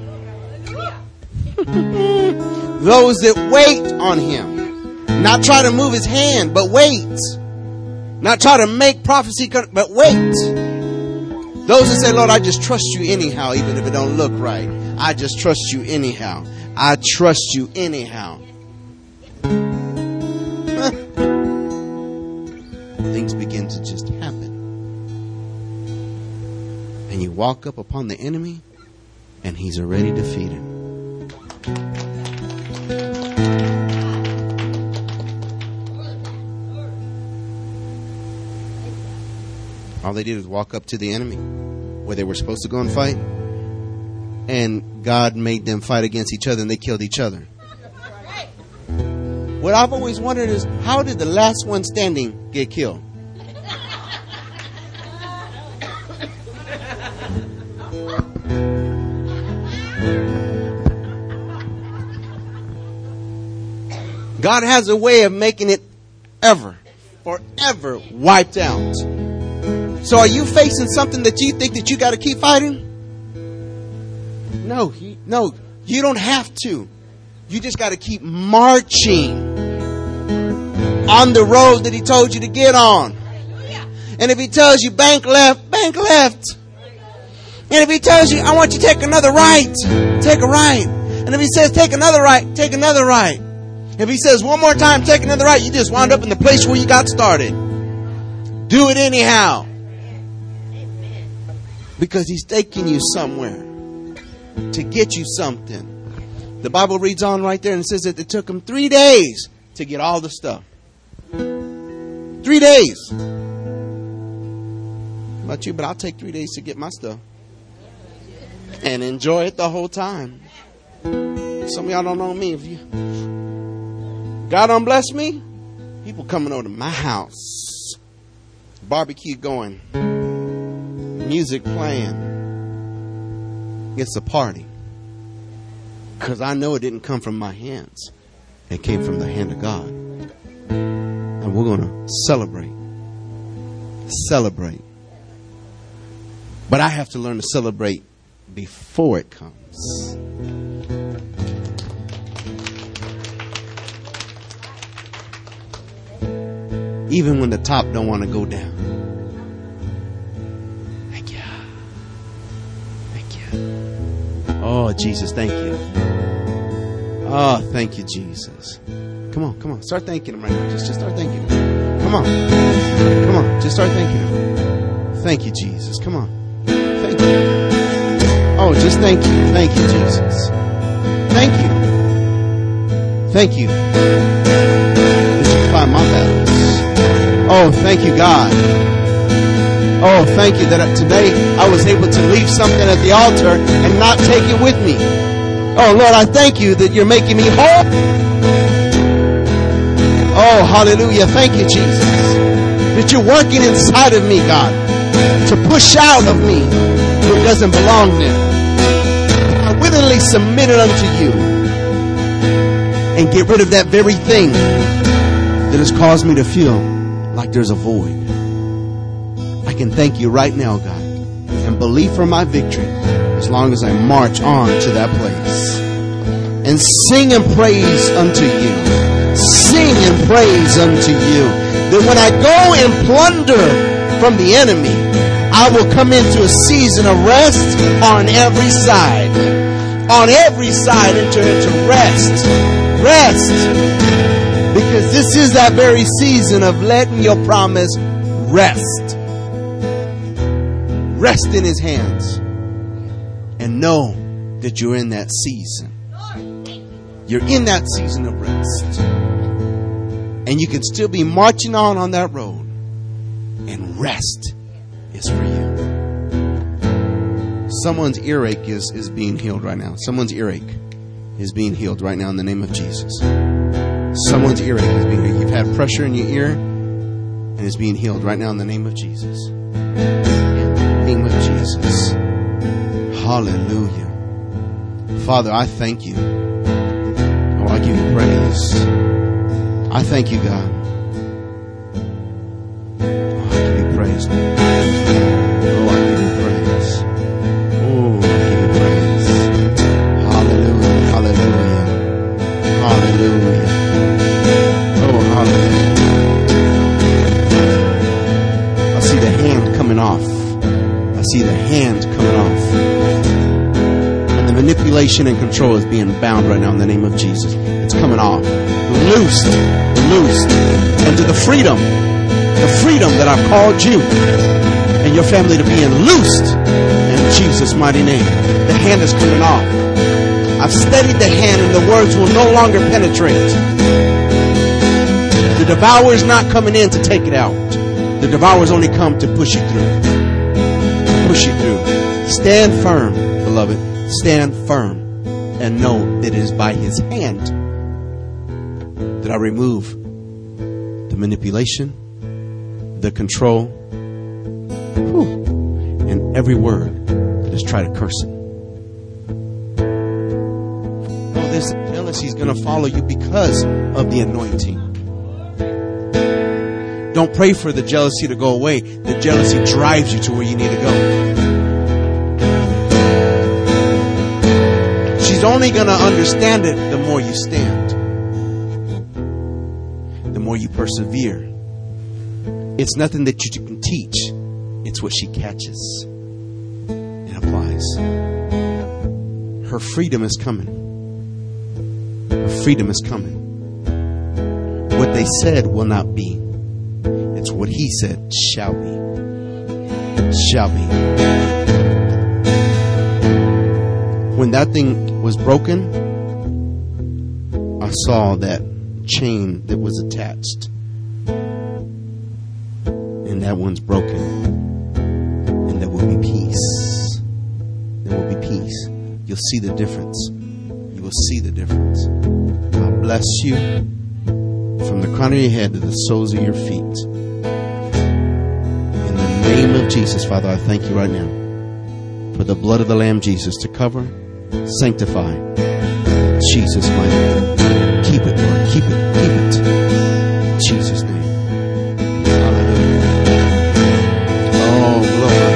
those that wait on him, not try to move his hand, but wait. Not try to make prophecy, but wait. Those that say, Lord, I just trust you anyhow, even if it don't look right. I just trust you anyhow. I trust you anyhow. Things begin to just happen. And you walk up upon the enemy, and he's already defeated. All they did was walk up to the enemy where they were supposed to go and fight. And God made them fight against each other, and they killed each other. What I've always wondered is, how did the last one standing get killed? God has a way of making it forever wiped out. So are you facing something that you think that you got to keep fighting? No, you don't have to. You just got to keep marching on the road that he told you to get on. And if he tells you bank left, bank left. And if he tells you, I want you to take another right, take a right. And if he says take another right, take another right. If he says one more time, take another right, you just wound up in the place where you got started. Do it anyhow. Because he's taking you somewhere to get you something. The Bible reads on right there and says that it took him 3 days to get all the stuff. 3 days. How about you? But I'll take 3 days to get my stuff. And enjoy it the whole time. Some of y'all don't know me. If God don't bless me, people coming over to my house. Barbecue going. Music playing. It's a party. Because I know it didn't come from my hands. It came from the hand of God. And we're going to celebrate. Celebrate. But I have to learn to celebrate before it comes. Even when the top don't want to go down. Oh, Jesus, thank you. Oh, thank you, Jesus. Come on. Start thanking him right now. Just start thanking him. Come on. Just start thanking him. Thank you, Jesus. Come on. Thank you. Oh, just thank you. Thank you, Jesus. Thank you. Thank you. fight my battles. Oh, thank you, God. Oh, thank you that today I was able to leave something at the altar and not take it with me. Oh, Lord, I thank you that you're making me whole. Oh, hallelujah. Thank you, Jesus. That you're working inside of me, God, to push out of me what doesn't belong there. I willingly submit it unto you and get rid of that very thing that has caused me to feel like there's a void. I can thank you right now, God, and believe for my victory as long as I march on to that place and sing and praise unto you. Sing and praise unto you. That when I go and plunder from the enemy, I will come into a season of rest on every side. On every side, enter into rest. Rest. Because this is that very season of letting your promise rest. Rest in his hands. And know that you're in that season. You're in that season of rest. And you can still be marching on that road. And rest is for you. Someone's earache is being healed right now. Someone's earache is being healed right now in the name of Jesus. Someone's earache is being healed. You've had pressure in your ear and it's being healed right now in the name of Jesus. In the name of Jesus. Hallelujah. Father, I thank you. Oh, I give you praise. I thank you, God. Oh, I give you praise, Lord. Oh, I give you praise. Oh, I give you praise. Hallelujah, hallelujah, hallelujah. Oh, hallelujah. I see the hand coming off. I see the hand coming off. And the manipulation and control is being bound right now in the name of Jesus. It's coming off. Loosed into the freedom that I've called you and your family to be in. Loosed in Jesus' mighty name. The hand is coming off. I've steadied the hand and the words will no longer penetrate. The devourer is not coming in to take it out. The devourers only come to push you through. Push you through. Stand firm, beloved. Stand firm and know that it is by his hand that I remove the manipulation, the control, and every word that is trying to curse him. Oh, this jealousy is going to follow you because of the anointing. Don't pray for the jealousy to go away. The jealousy drives you to where you need to go. She's only going to understand it the more you stand. The more you persevere. It's nothing that you can teach. It's what she catches and applies. Her freedom is coming. Her freedom is coming. What they said will not be. It's what he said shall be. Shall be. When that thing was broken, I saw that chain that was attached. And that one's broken. And there will be peace. There will be peace. You'll see the difference. You will see the difference. God bless you from the crown of your head to the soles of your feet. In the name of Jesus, Father, I thank you right now for the blood of the Lamb, Jesus, to cover, sanctify. Jesus' name. Keep it, Lord. Keep it. Keep it. In Jesus' name. Hallelujah. Oh, glory.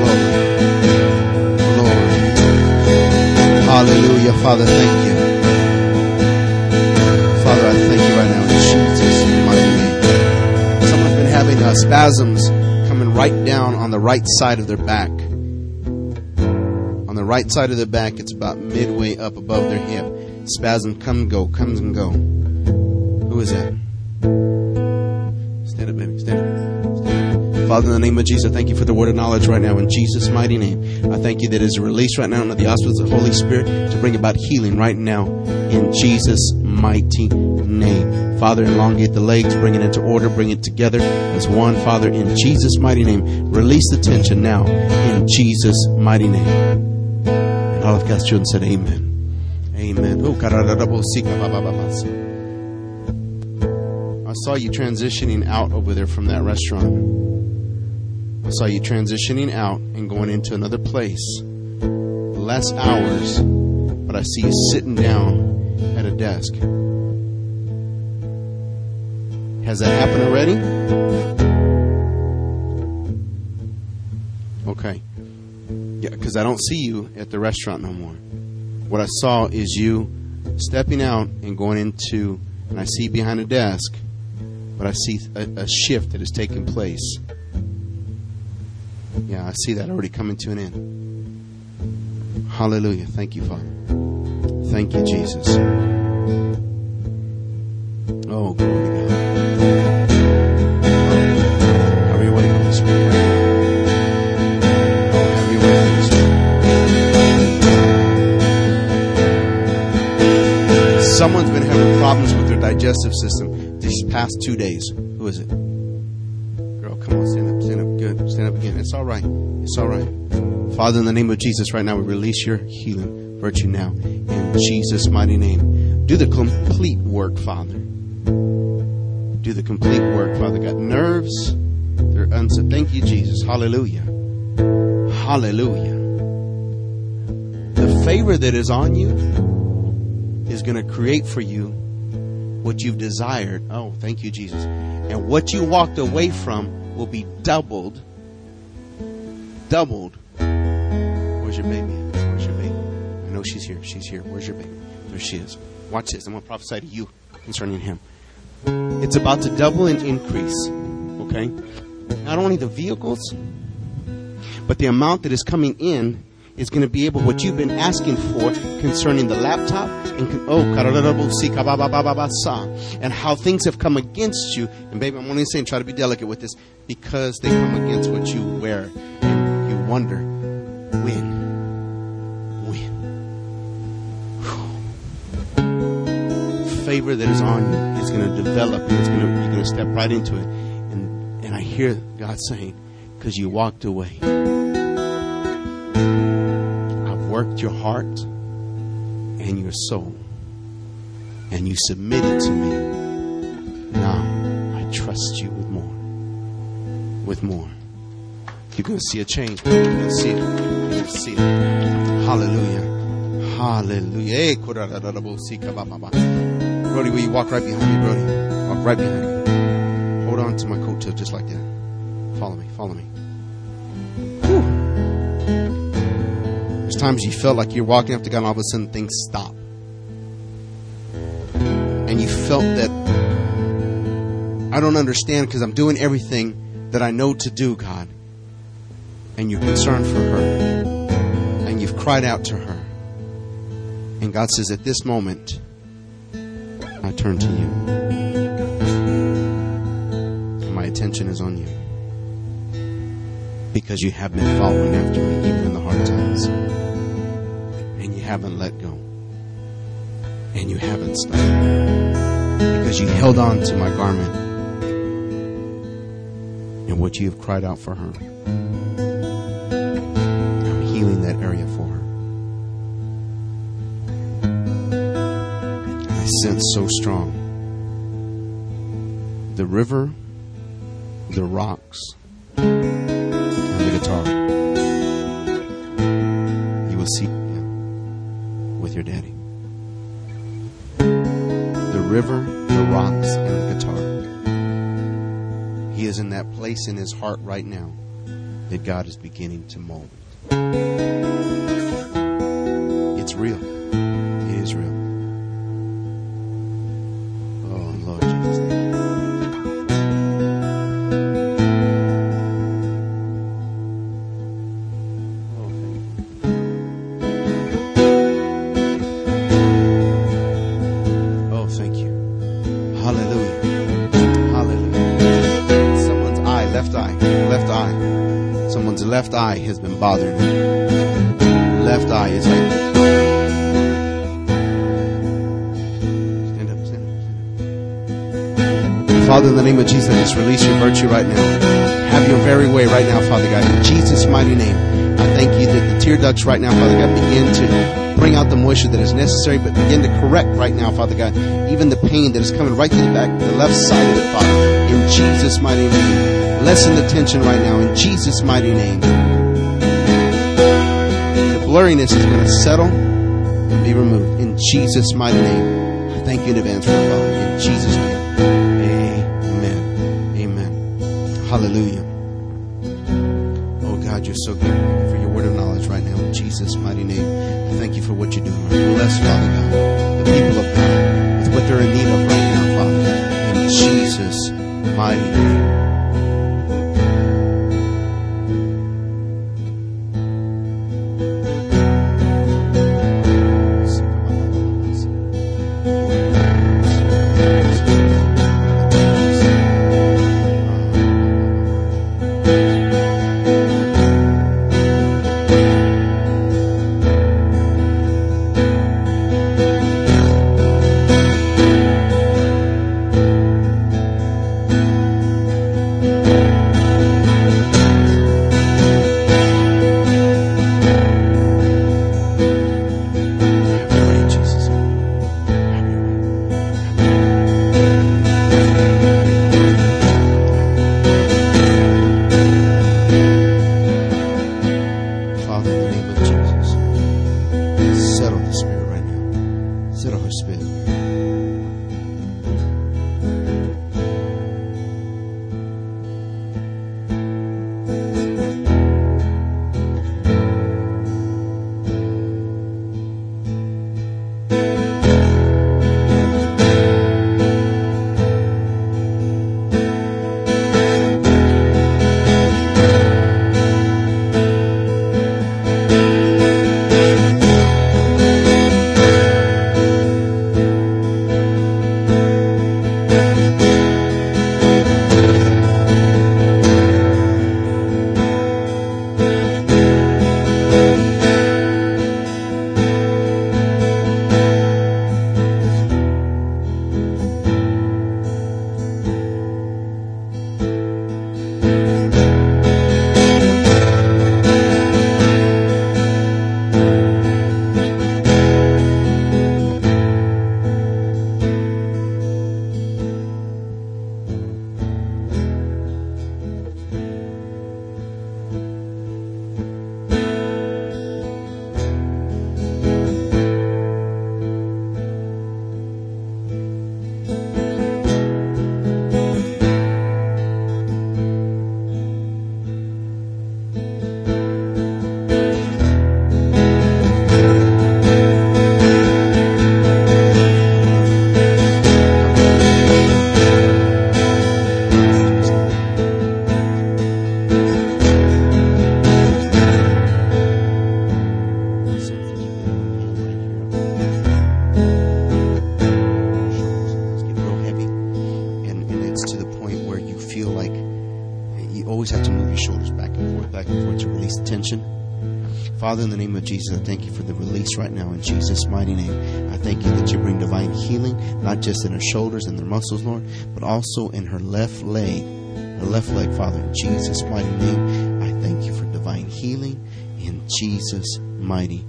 Glory. Hallelujah. Father, thank you. Father, I thank you right now in Jesus' mighty name. Someone's been having spasms coming right down on the right side of their back. On the right side of their back, it's about midway up above their hip. Spasm comes and go. Who is that? Stand up, baby. Stand up. Father, in the name of Jesus, I thank you for the word of knowledge right now in Jesus' mighty name. I thank you that it is released right now under the auspices of the Holy Spirit to bring about healing right now in Jesus' mighty name. mighty name. Father, elongate the legs, bring it into order, bring it together as one. Father, in Jesus' mighty name, release the tension now in Jesus' mighty name. And all of God's children said amen. Amen. I saw you transitioning out over there from that restaurant. I saw you transitioning out and going into another place. Less hours, but I see you sitting down at a desk. Has that happened already? Okay. Yeah, because I don't see you at the restaurant no more. What I saw is you stepping out and going into, and I see behind a desk, but I see a shift that is taking place. Yeah, I see that already coming to an end. Hallelujah. Thank you, Father. Thank you, Jesus. Oh, glory to God. Have your way, Holy Spirit. Have your way, Holy Spirit. Someone's been having problems with their digestive system these past 2 days. Who is it? Girl, come on, stand up. Stand up. Good. Stand up again. It's all right. It's all right. Father, in the name of Jesus, right now, we release your healing virtue now. In Jesus' mighty name. Do the complete work, Father. Do the complete work, Father God. Nerves, they're unset. Thank you, Jesus. Hallelujah. Hallelujah. The favor that is on you is going to create for you what you've desired. Oh, thank you, Jesus. And what you walked away from will be doubled. Doubled. Where's your baby? Where's your baby? I know she's here. She's here. Where's your baby? There she is. Watch this. I'm going to prophesy to you concerning him. It's about to double and increase. Okay? Not only the vehicles, but the amount that is coming in is going to be able, what you've been asking for concerning the laptop, and how things have come against you. And baby, I'm only saying try to be delicate with this, because they come against what you wear. And you wonder, when? Favor that is on you is going to develop, and you're going to step right into it. And I hear God saying, because you walked away. I've worked your heart and your soul, and you submitted to me. Now I trust you with more. With more. You're going to see a change. You're going to see it. You're going to see it. Hallelujah. Hallelujah. Brody, will you walk right behind me, Brody? Walk right behind me. Hold on to my coattail just like that. Follow me. Follow me. Whew. There's times you felt like you're walking up to God and all of a sudden things stop. And you felt that I don't understand because I'm doing everything that I know to do, God. And you're concerned for her. And you've cried out to her. And God says, at this moment, I turn to you. And my attention is on you. Because you have been following after me, even in the hard times. And you haven't let go. And you haven't stopped. Because you held on to my garment. And what you have cried out for her. I'm healing that area for her. I sense so strong. The river, the rocks, and the guitar. You will see him with your daddy. The river, the rocks, and the guitar. He is in that place in his heart right now that God is beginning to mold. It's real. It is real. Left eye has been bothering me. Left eye is like, stand Father, in the name of Jesus, I just release your virtue right now. Have your very way right now, Father God. In Jesus' mighty name, I thank you that the tear ducts right now, Father God, begin to bring out the moisture that is necessary, but begin to correct right now, Father God, even the pain that is coming right to the back, the left side of it, Father. In Jesus' mighty name. Lessen the tension right now. In Jesus' mighty name. The blurriness is going to settle and be removed. In Jesus' mighty name. I thank you in advance for it, Father. In Jesus' name. Hallelujah. Oh God, you're so good for your word of knowledge right now in Jesus' mighty name. I thank you for what you're doing. Bless, Father God, the people of God with what they're in need of right now, Father. In Jesus' mighty name. Father, in the name of Jesus, I thank you for the release right now in Jesus' mighty name. I thank you that you bring divine healing, not just in her shoulders and their muscles, Lord, but also in her left leg. Her left leg, Father, in Jesus' mighty name. I thank you for divine healing in Jesus' mighty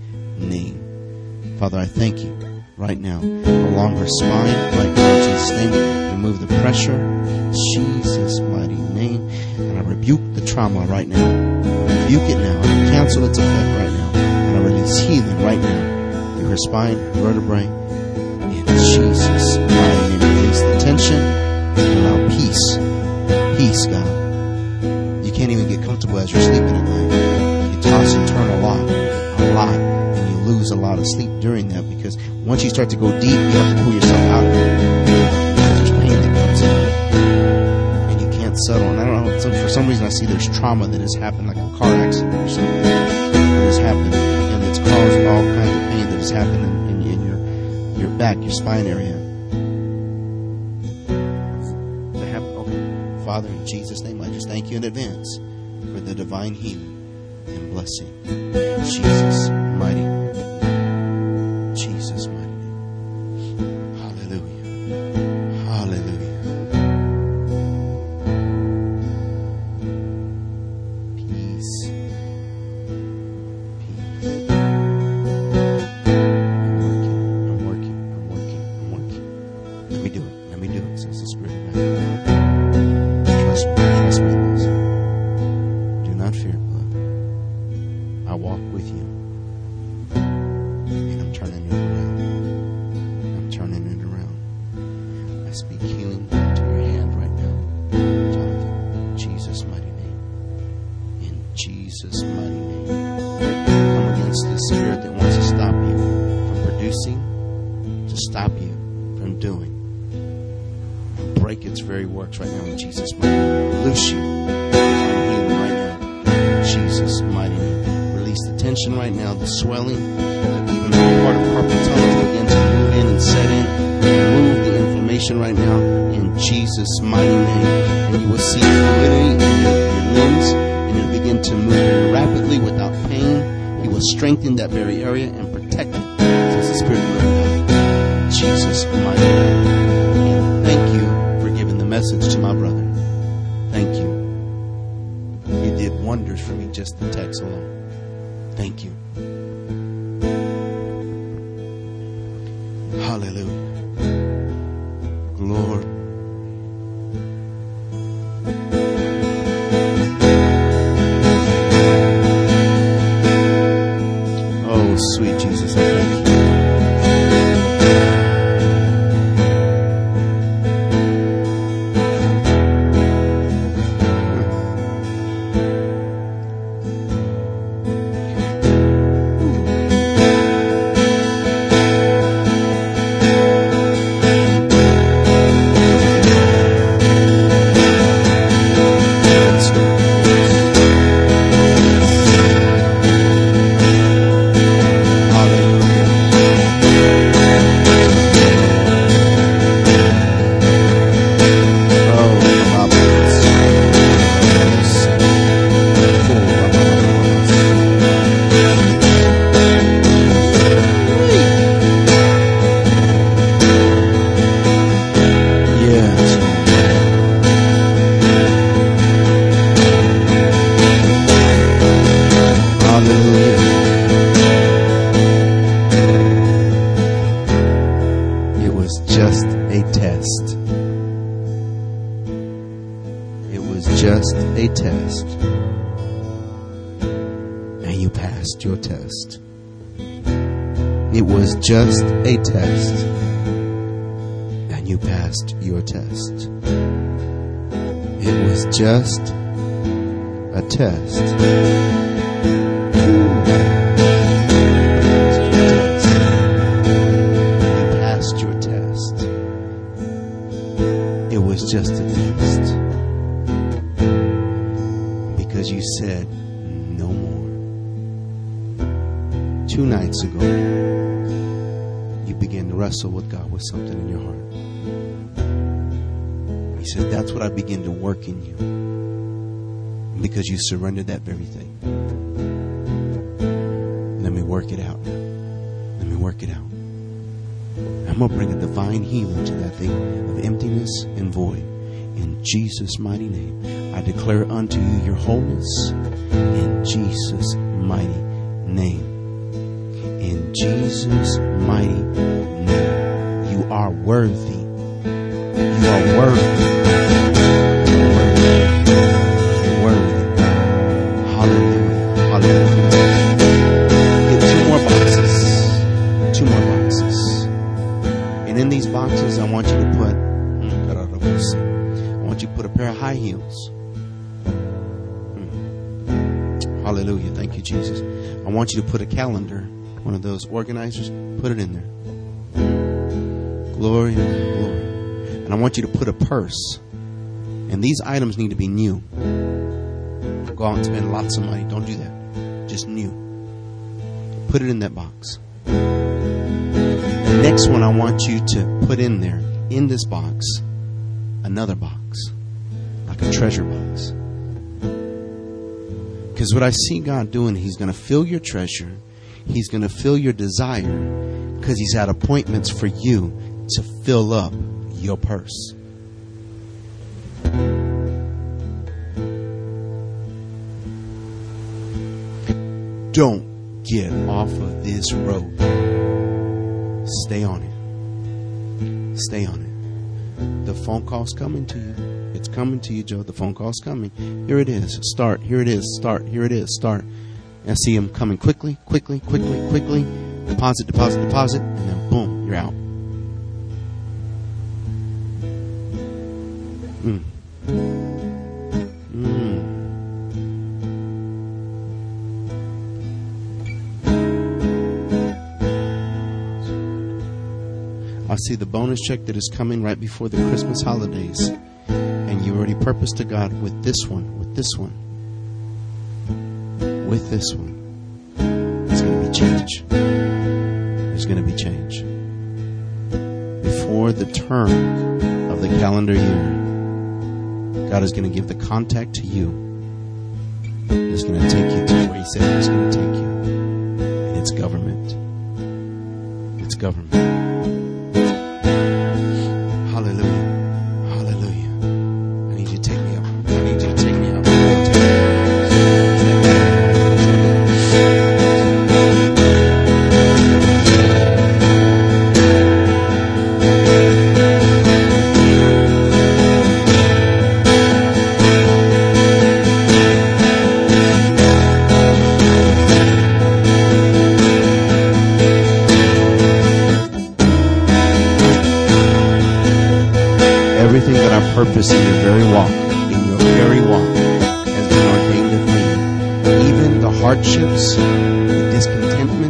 name. Father, I thank you right now along her spine, right now in Jesus' name. Remove the pressure in Jesus' mighty name. And I rebuke the trauma right now. I rebuke it now. I cancel its effect right now. And I release healing right now through her spine, her vertebrae. In Jesus' mighty name. Release the tension and allow peace. Peace, God. You can't even get comfortable as you're sleeping at night. You toss and turn a lot. And you lose a lot of sleep during that, because once you start to go deep, you have to pull yourself out of it. There's pain that comes in. And you can't settle. And I don't know, for some reason I see there's trauma that has happened, like a car accident or something that has happened, and it's caused all kinds of pain that has happened in your back, your spine area. That happened. Okay. Father, in Jesus' name, I just thank you in advance for the divine healing and blessing. Jesus' mighty name. Jesus' mighty name. Hallelujah. Hallelujah. And I'm turning it around. I'm turning it around. I speak healing to your hand right now, Jonathan. In Jesus' mighty name. In Jesus' mighty name. Come against the spirit that wants to stop you from producing, to stop you from doing. Break its very works right now in Jesus' mighty name. Loose you. Healing right now. In Jesus' mighty name. Release the tension right now, the swelling, even the part of carpal tunnel begin to move in and set in. Remove the inflammation right now in Jesus' mighty name. And you will see fluidity in your limbs, and it'll begin to move very rapidly without pain. He will strengthen that very area and protect it. Says the Spirit of God. In Jesus' mighty name. And thank you for giving the message to my brother. Thank you. You did wonders for me, just the text alone. Thank you. Hallelujah. Glory. Oh, sweet Jesus, I thank you. Just a test, and you passed your test. It was just a test. You passed your test. It was just a test. Because you said no more. 2 nights ago, begin to wrestle with God with something in your heart. He said, that's what I begin to work in you. Because you surrendered that very thing. Let me work it out now. Let me work it out. I'm going to bring a divine healing to that thing of emptiness and void. In Jesus' mighty name, I declare unto you your wholeness. In Jesus' mighty name. In Jesus' mighty name. You are worthy. You are worthy. You're worthy. Hallelujah. Hallelujah. Get 2 more boxes. 2 more boxes. And in these boxes, I want you to put, you put a pair of high heels. Hallelujah. Thank you, Jesus. I want you to put a calendar, one of those organizers, put it in there. Glory, glory. And I want you to put a purse. And these items need to be new. Go out and spend lots of money. Don't do that. Just new. Put it in that box. The next one I want you to put in there, in this box, another box, like a treasure box. Because what I see God doing, He's going to fill your treasure. He's going to fill your desire, because He's had appointments for you to fill up your purse. Don't get off of this road. Stay on it. Stay on it. The phone call's coming to you. It's coming to you, Joe. The phone call's coming. Here it is. Start. Here it is. Start. Here it is. Start. I see him coming quickly, quickly, quickly, quickly. deposit, deposit, deposit, and then boom, you're out. I see the bonus check that is coming right before the Christmas holidays, and you already purposed to God with this one, with this one, with this one. There's going to be change. There's going to be change. Before the turn of the calendar year, God is going to give the contact to you. He's going to take you to where He said He's going to take you. And it's government. It's government. Hallelujah. Hallelujah. I need you to take me up. I need you to take me up. Everything that I purpose in your very walk, has been ordained of me. Even the hardships, the discontentment.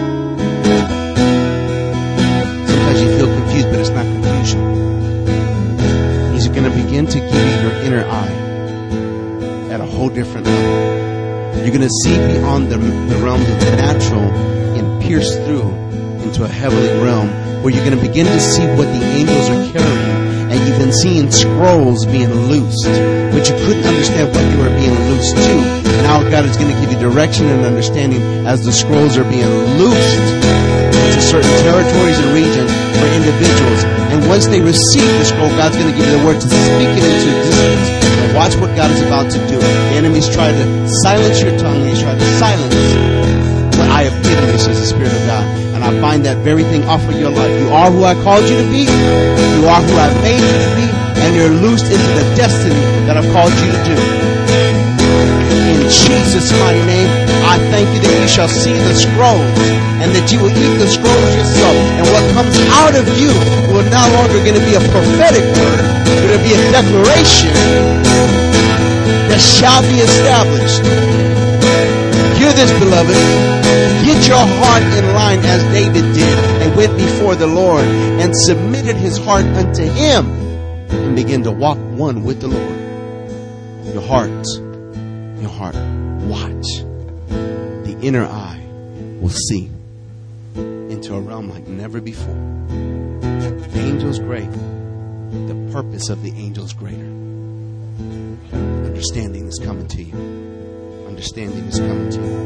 Sometimes you feel confused, but it's not confusion. He's going to begin to give you your inner eye at a whole different level. You're going to see beyond the realms of the natural and pierce through into a heavenly realm where you're going to begin to see what the angels are carrying. And you've been seeing scrolls being loosed, but you couldn't understand what they were being loosed to. And now God is going to give you direction and understanding as the scrolls are being loosed to certain territories and regions for individuals. And once they receive the scroll, God's going to give you the word to speak it into existence. And watch what God is about to do. The enemy's tried to silence your tongue, and he's tried to silence what I have given you, says the Spirit of God. And I bind that very thing off of your life. You are who I called you to be. You are who I've made you to be. And you're loosed into the destiny that I've called you to do. In Jesus' mighty name, I thank you that you shall see the scrolls and that you will eat the scrolls yourself. And what comes out of you will no longer going to be a prophetic word, but it'll be a declaration that shall be established. Hear this, beloved. Get your heart in line as David did and went before the Lord and submitted his heart unto Him and began to walk one with the Lord. Your heart, watch. The inner eye will see into a realm like never before. The angel's great. The purpose of the angel's greater. Understanding is coming to you. Understanding is coming to you.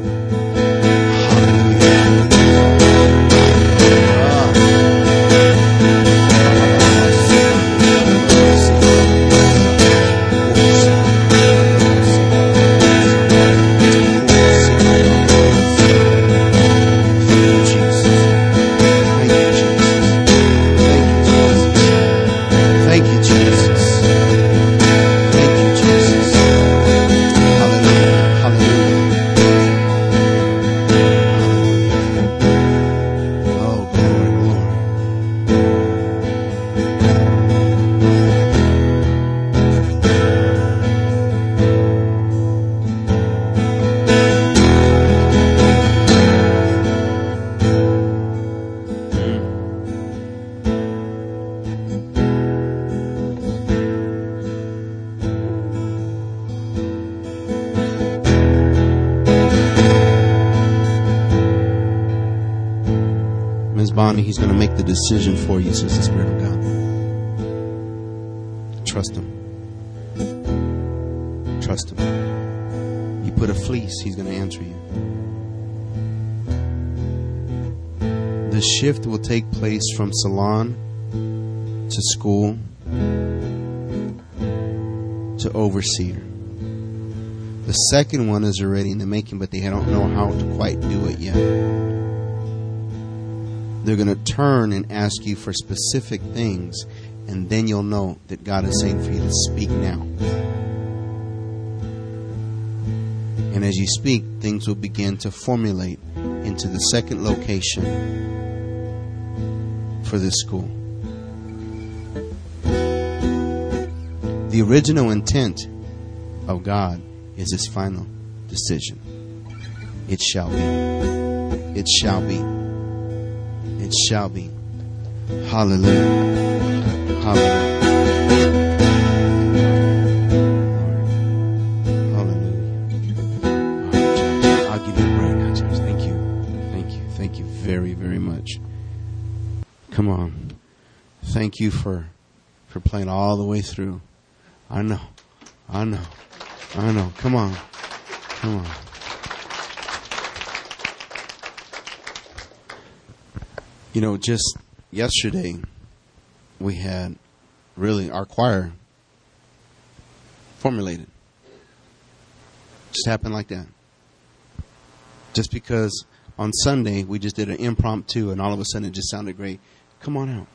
Bonnie, He's going to make the decision for you, says the Spirit of God. Trust Him. Trust Him. You put a fleece, He's going to answer you. The shift will take place from salon to school to overseer. The second one is already in the making, but they don't know how to quite do it yet. They're going to turn and ask you for specific things, and then you'll know that God is saying for you to speak now. And as you speak, things will begin to formulate into the second location for this school. The original intent of God is His final decision. It shall be. It shall be. It shall be. Hallelujah. Hallelujah. Very, very much. Come on. Thank you for playing all the way through. I know. Come on. You know, just yesterday we had really our choir formulated. Just happened like that. Just because on Sunday, we just did an impromptu, and all of a sudden it just sounded great. Come on out.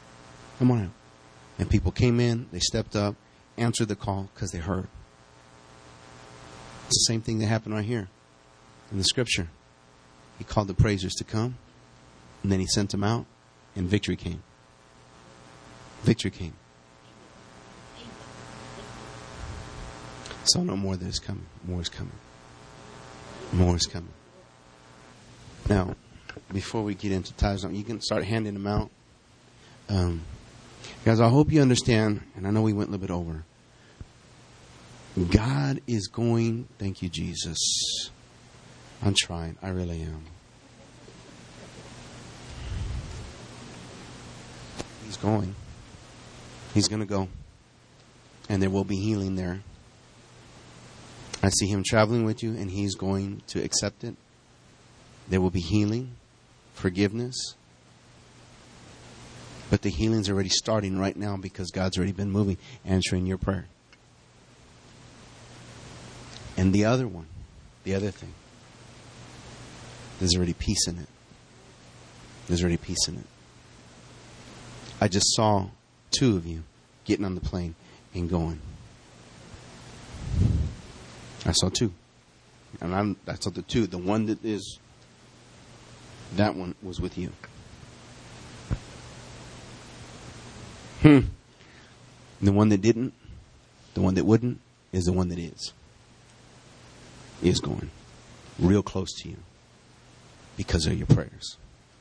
And people came in, they stepped up, answered the call because they heard. It's the same thing that happened right here in the scripture. He called the praisers to come, and then He sent them out, and victory came. Victory came. So no more that is coming. More is coming. More is coming. Now, before we get into tithes, you can start handing them out. Guys, I hope you understand, and I know we went a little bit over. God is going, thank you, Jesus. I'm trying. I really am. He's going. He's going to go. And there will be healing there. I see Him traveling with you, and He's going to accept it. There will be healing, forgiveness. But the healing's already starting right now because God's already been moving, answering your prayer. And the other thing, there's already peace in it. There's already peace in it. I just saw 2 of you getting on the plane and going. I saw 2. And I saw the 2. The one that one was with you. The one that didn't, the one that wouldn't, is the one that is going real close to you because of your prayers.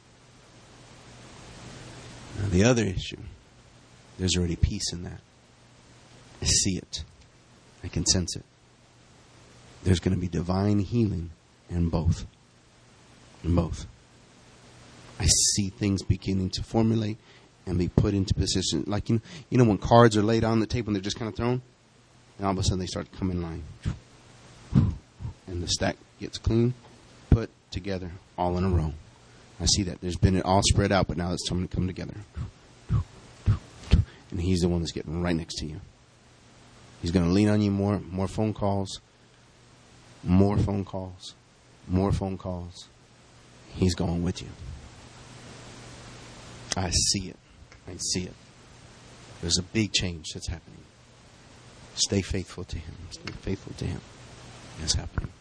Now, the other issue, there's already peace in that. I see it. I can sense it. There's going to be divine healing in both. In both. I see things beginning to formulate and be put into position. Like, you know when cards are laid on the table and they're just kind of thrown? And all of a sudden they start to come in line. And the stack gets clean, put together, all in a row. I see that. There's been it all spread out, but now it's time to come together. And He's the one that's getting right next to you. He's going to lean on you more phone calls, more phone calls, more phone calls. He's going with you. I see it. I see it. There's a big change that's happening. Stay faithful to Him. Stay faithful to Him. It's happening.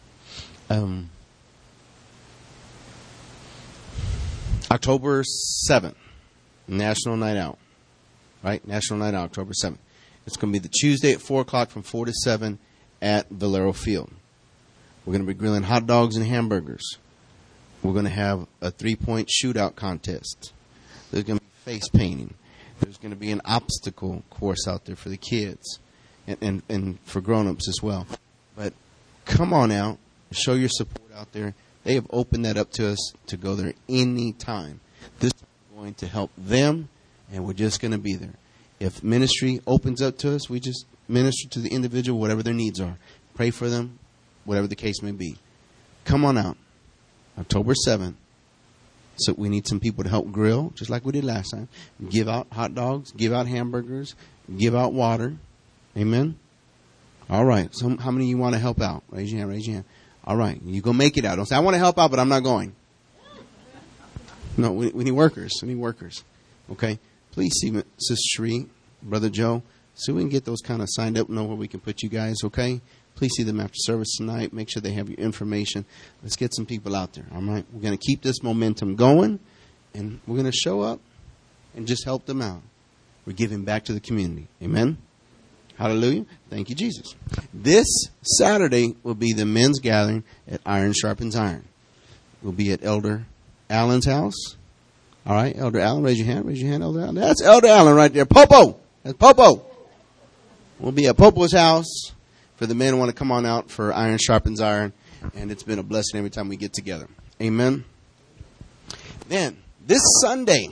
October 7th, National Night Out. Right? National Night Out, October 7th. It's going to be the Tuesday at 4 o'clock from 4 to 7 at Valero Field. We're going to be grilling hot dogs and hamburgers. We're going to have a 3-point shootout contest. There's going to be face painting. There's going to be an obstacle course out there for the kids and for grown-ups as well. But come on out. Show your support out there. They have opened that up to us to go there anytime. This is going to help them, and we're just going to be there. If ministry opens up to us, we just minister to the individual, whatever their needs are. Pray for them, whatever the case may be. Come on out. October 7th. So we need some people to help grill, just like we did last time. Give out hot dogs, give out hamburgers, give out water. Amen? All right. So how many of you want to help out? Raise your hand, raise your hand. All right. You go make it out. Don't say, I want to help out, but I'm not going. No, we need workers. We need workers. Okay? Please see Sister Sheree, Brother Joe, so we can get those kind of signed up, know where we can put you guys, okay? please see them after service tonight. Make sure they have your information. Let's get some people out there. All right. We're going to keep this momentum going, and we're going to show up and just help them out. We're giving back to the community. Amen. Hallelujah. Thank you, Jesus. This Saturday will be the men's gathering at Iron Sharpens Iron. We'll be at Elder Allen's house. All right, Elder Allen, raise your hand. Raise your hand, Elder Allen. That's Elder Allen right there. Popo. That's Popo. We'll be at Popo's house for the men who want to come on out for Iron Sharpens Iron. And it's been a blessing every time we get together. Amen. Then, this Sunday,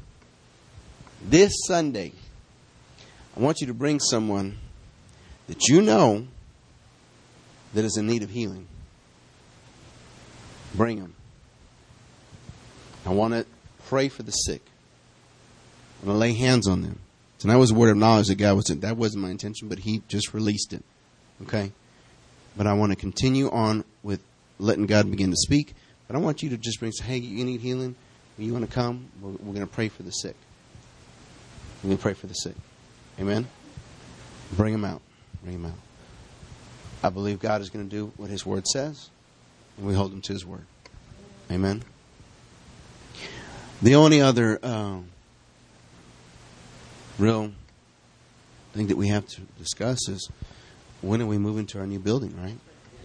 I want you to bring someone that you know that is in need of healing. Bring them. I want to pray for the sick. I want to lay hands on them. Tonight was a word of knowledge that wasn't my intention, but he just released it. Okay? But I want to continue on with letting God begin to speak. But I want you to just bring, hey, you need healing? You want to come? We're going to pray for the sick. We're going to pray for the sick. Amen? Bring them out. Bring them out. I believe God is going to do what his word says, and we hold him to his word. Amen? The only other real thing that we have to discuss is when are we moving to our new building, right?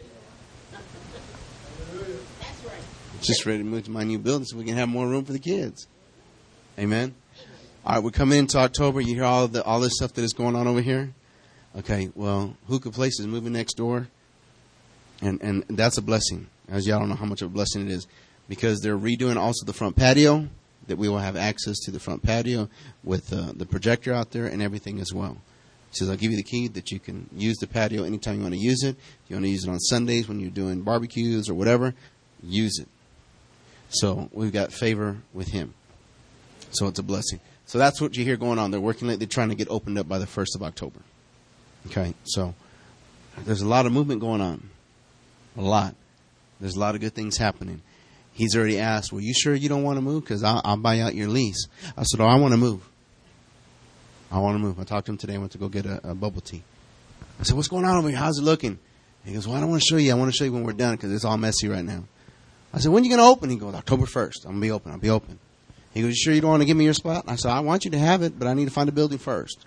That's right. Just ready to move to my new building so we can have more room for the kids. Amen? All right, we're coming into October. You hear all this stuff that is going on over here? Okay, well, Hookah Place is moving next door. And that's a blessing. As y'all don't know how much of a blessing it is. Because they're redoing also the front patio. That we will have access to the front patio with the projector out there and everything as well. He says, I'll give you the key that you can use the patio anytime you want to use it. If you want to use it on Sundays when you're doing barbecues or whatever, use it. So we've got favor with him. So it's a blessing. So that's what you hear going on. They're working late. They're trying to get opened up by the 1st of October. Okay, so there's a lot of movement going on. A lot. There's a lot of good things happening. He's already asked, well, you sure you don't want to move? Because I'll buy out your lease. I said, I want to move. I want to move. I talked to him today. I went to go get a bubble tea. I said, what's going on over here? How's it looking? He goes, well, I don't want to show you. I want to show you when we're done because it's all messy right now. I said, when are you going to open? He goes, October 1st. I'm going to be open. I'll be open. He goes, you sure you don't want to give me your spot? I said, I want you to have it, but I need to find a building first.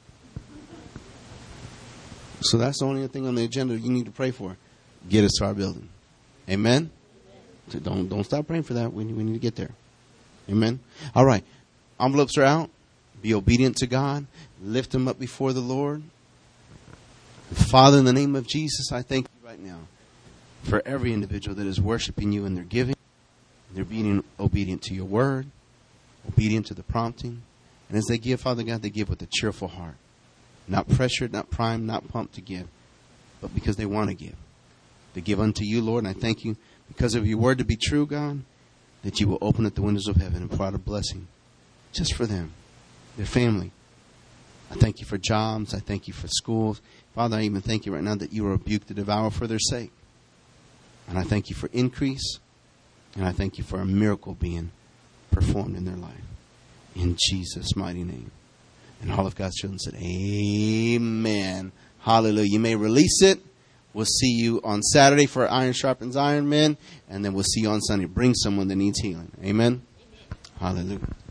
So that's the only thing on the agenda you need to pray for. Get us to our building. Amen? So don't stop praying for that. We need to get there. Amen? All right. Envelopes are out. Be obedient to God. Lift them up before the Lord. Father, in the name of Jesus, I thank you right now for every individual that is worshiping you in their giving. They're being obedient to your word, obedient to the prompting. And as they give, Father God, they give with a cheerful heart. Not pressured, not primed, not pumped to give, but because they want to give. They give unto you, Lord, and I thank you because of your word to be true, God, that you will open up the windows of heaven and pour out a blessing just for them, their family. I thank you for jobs. I thank you for schools. Father, I even thank you right now that you will rebuke the devourer for their sake. And I thank you for increase. And I thank you for a miracle being performed in their life. In Jesus' mighty name. And all of God's children said, amen. Hallelujah. You may release it. We'll see you on Saturday for Iron Sharpens Iron, men. And then we'll see you on Sunday. Bring someone that needs healing. Amen. Hallelujah.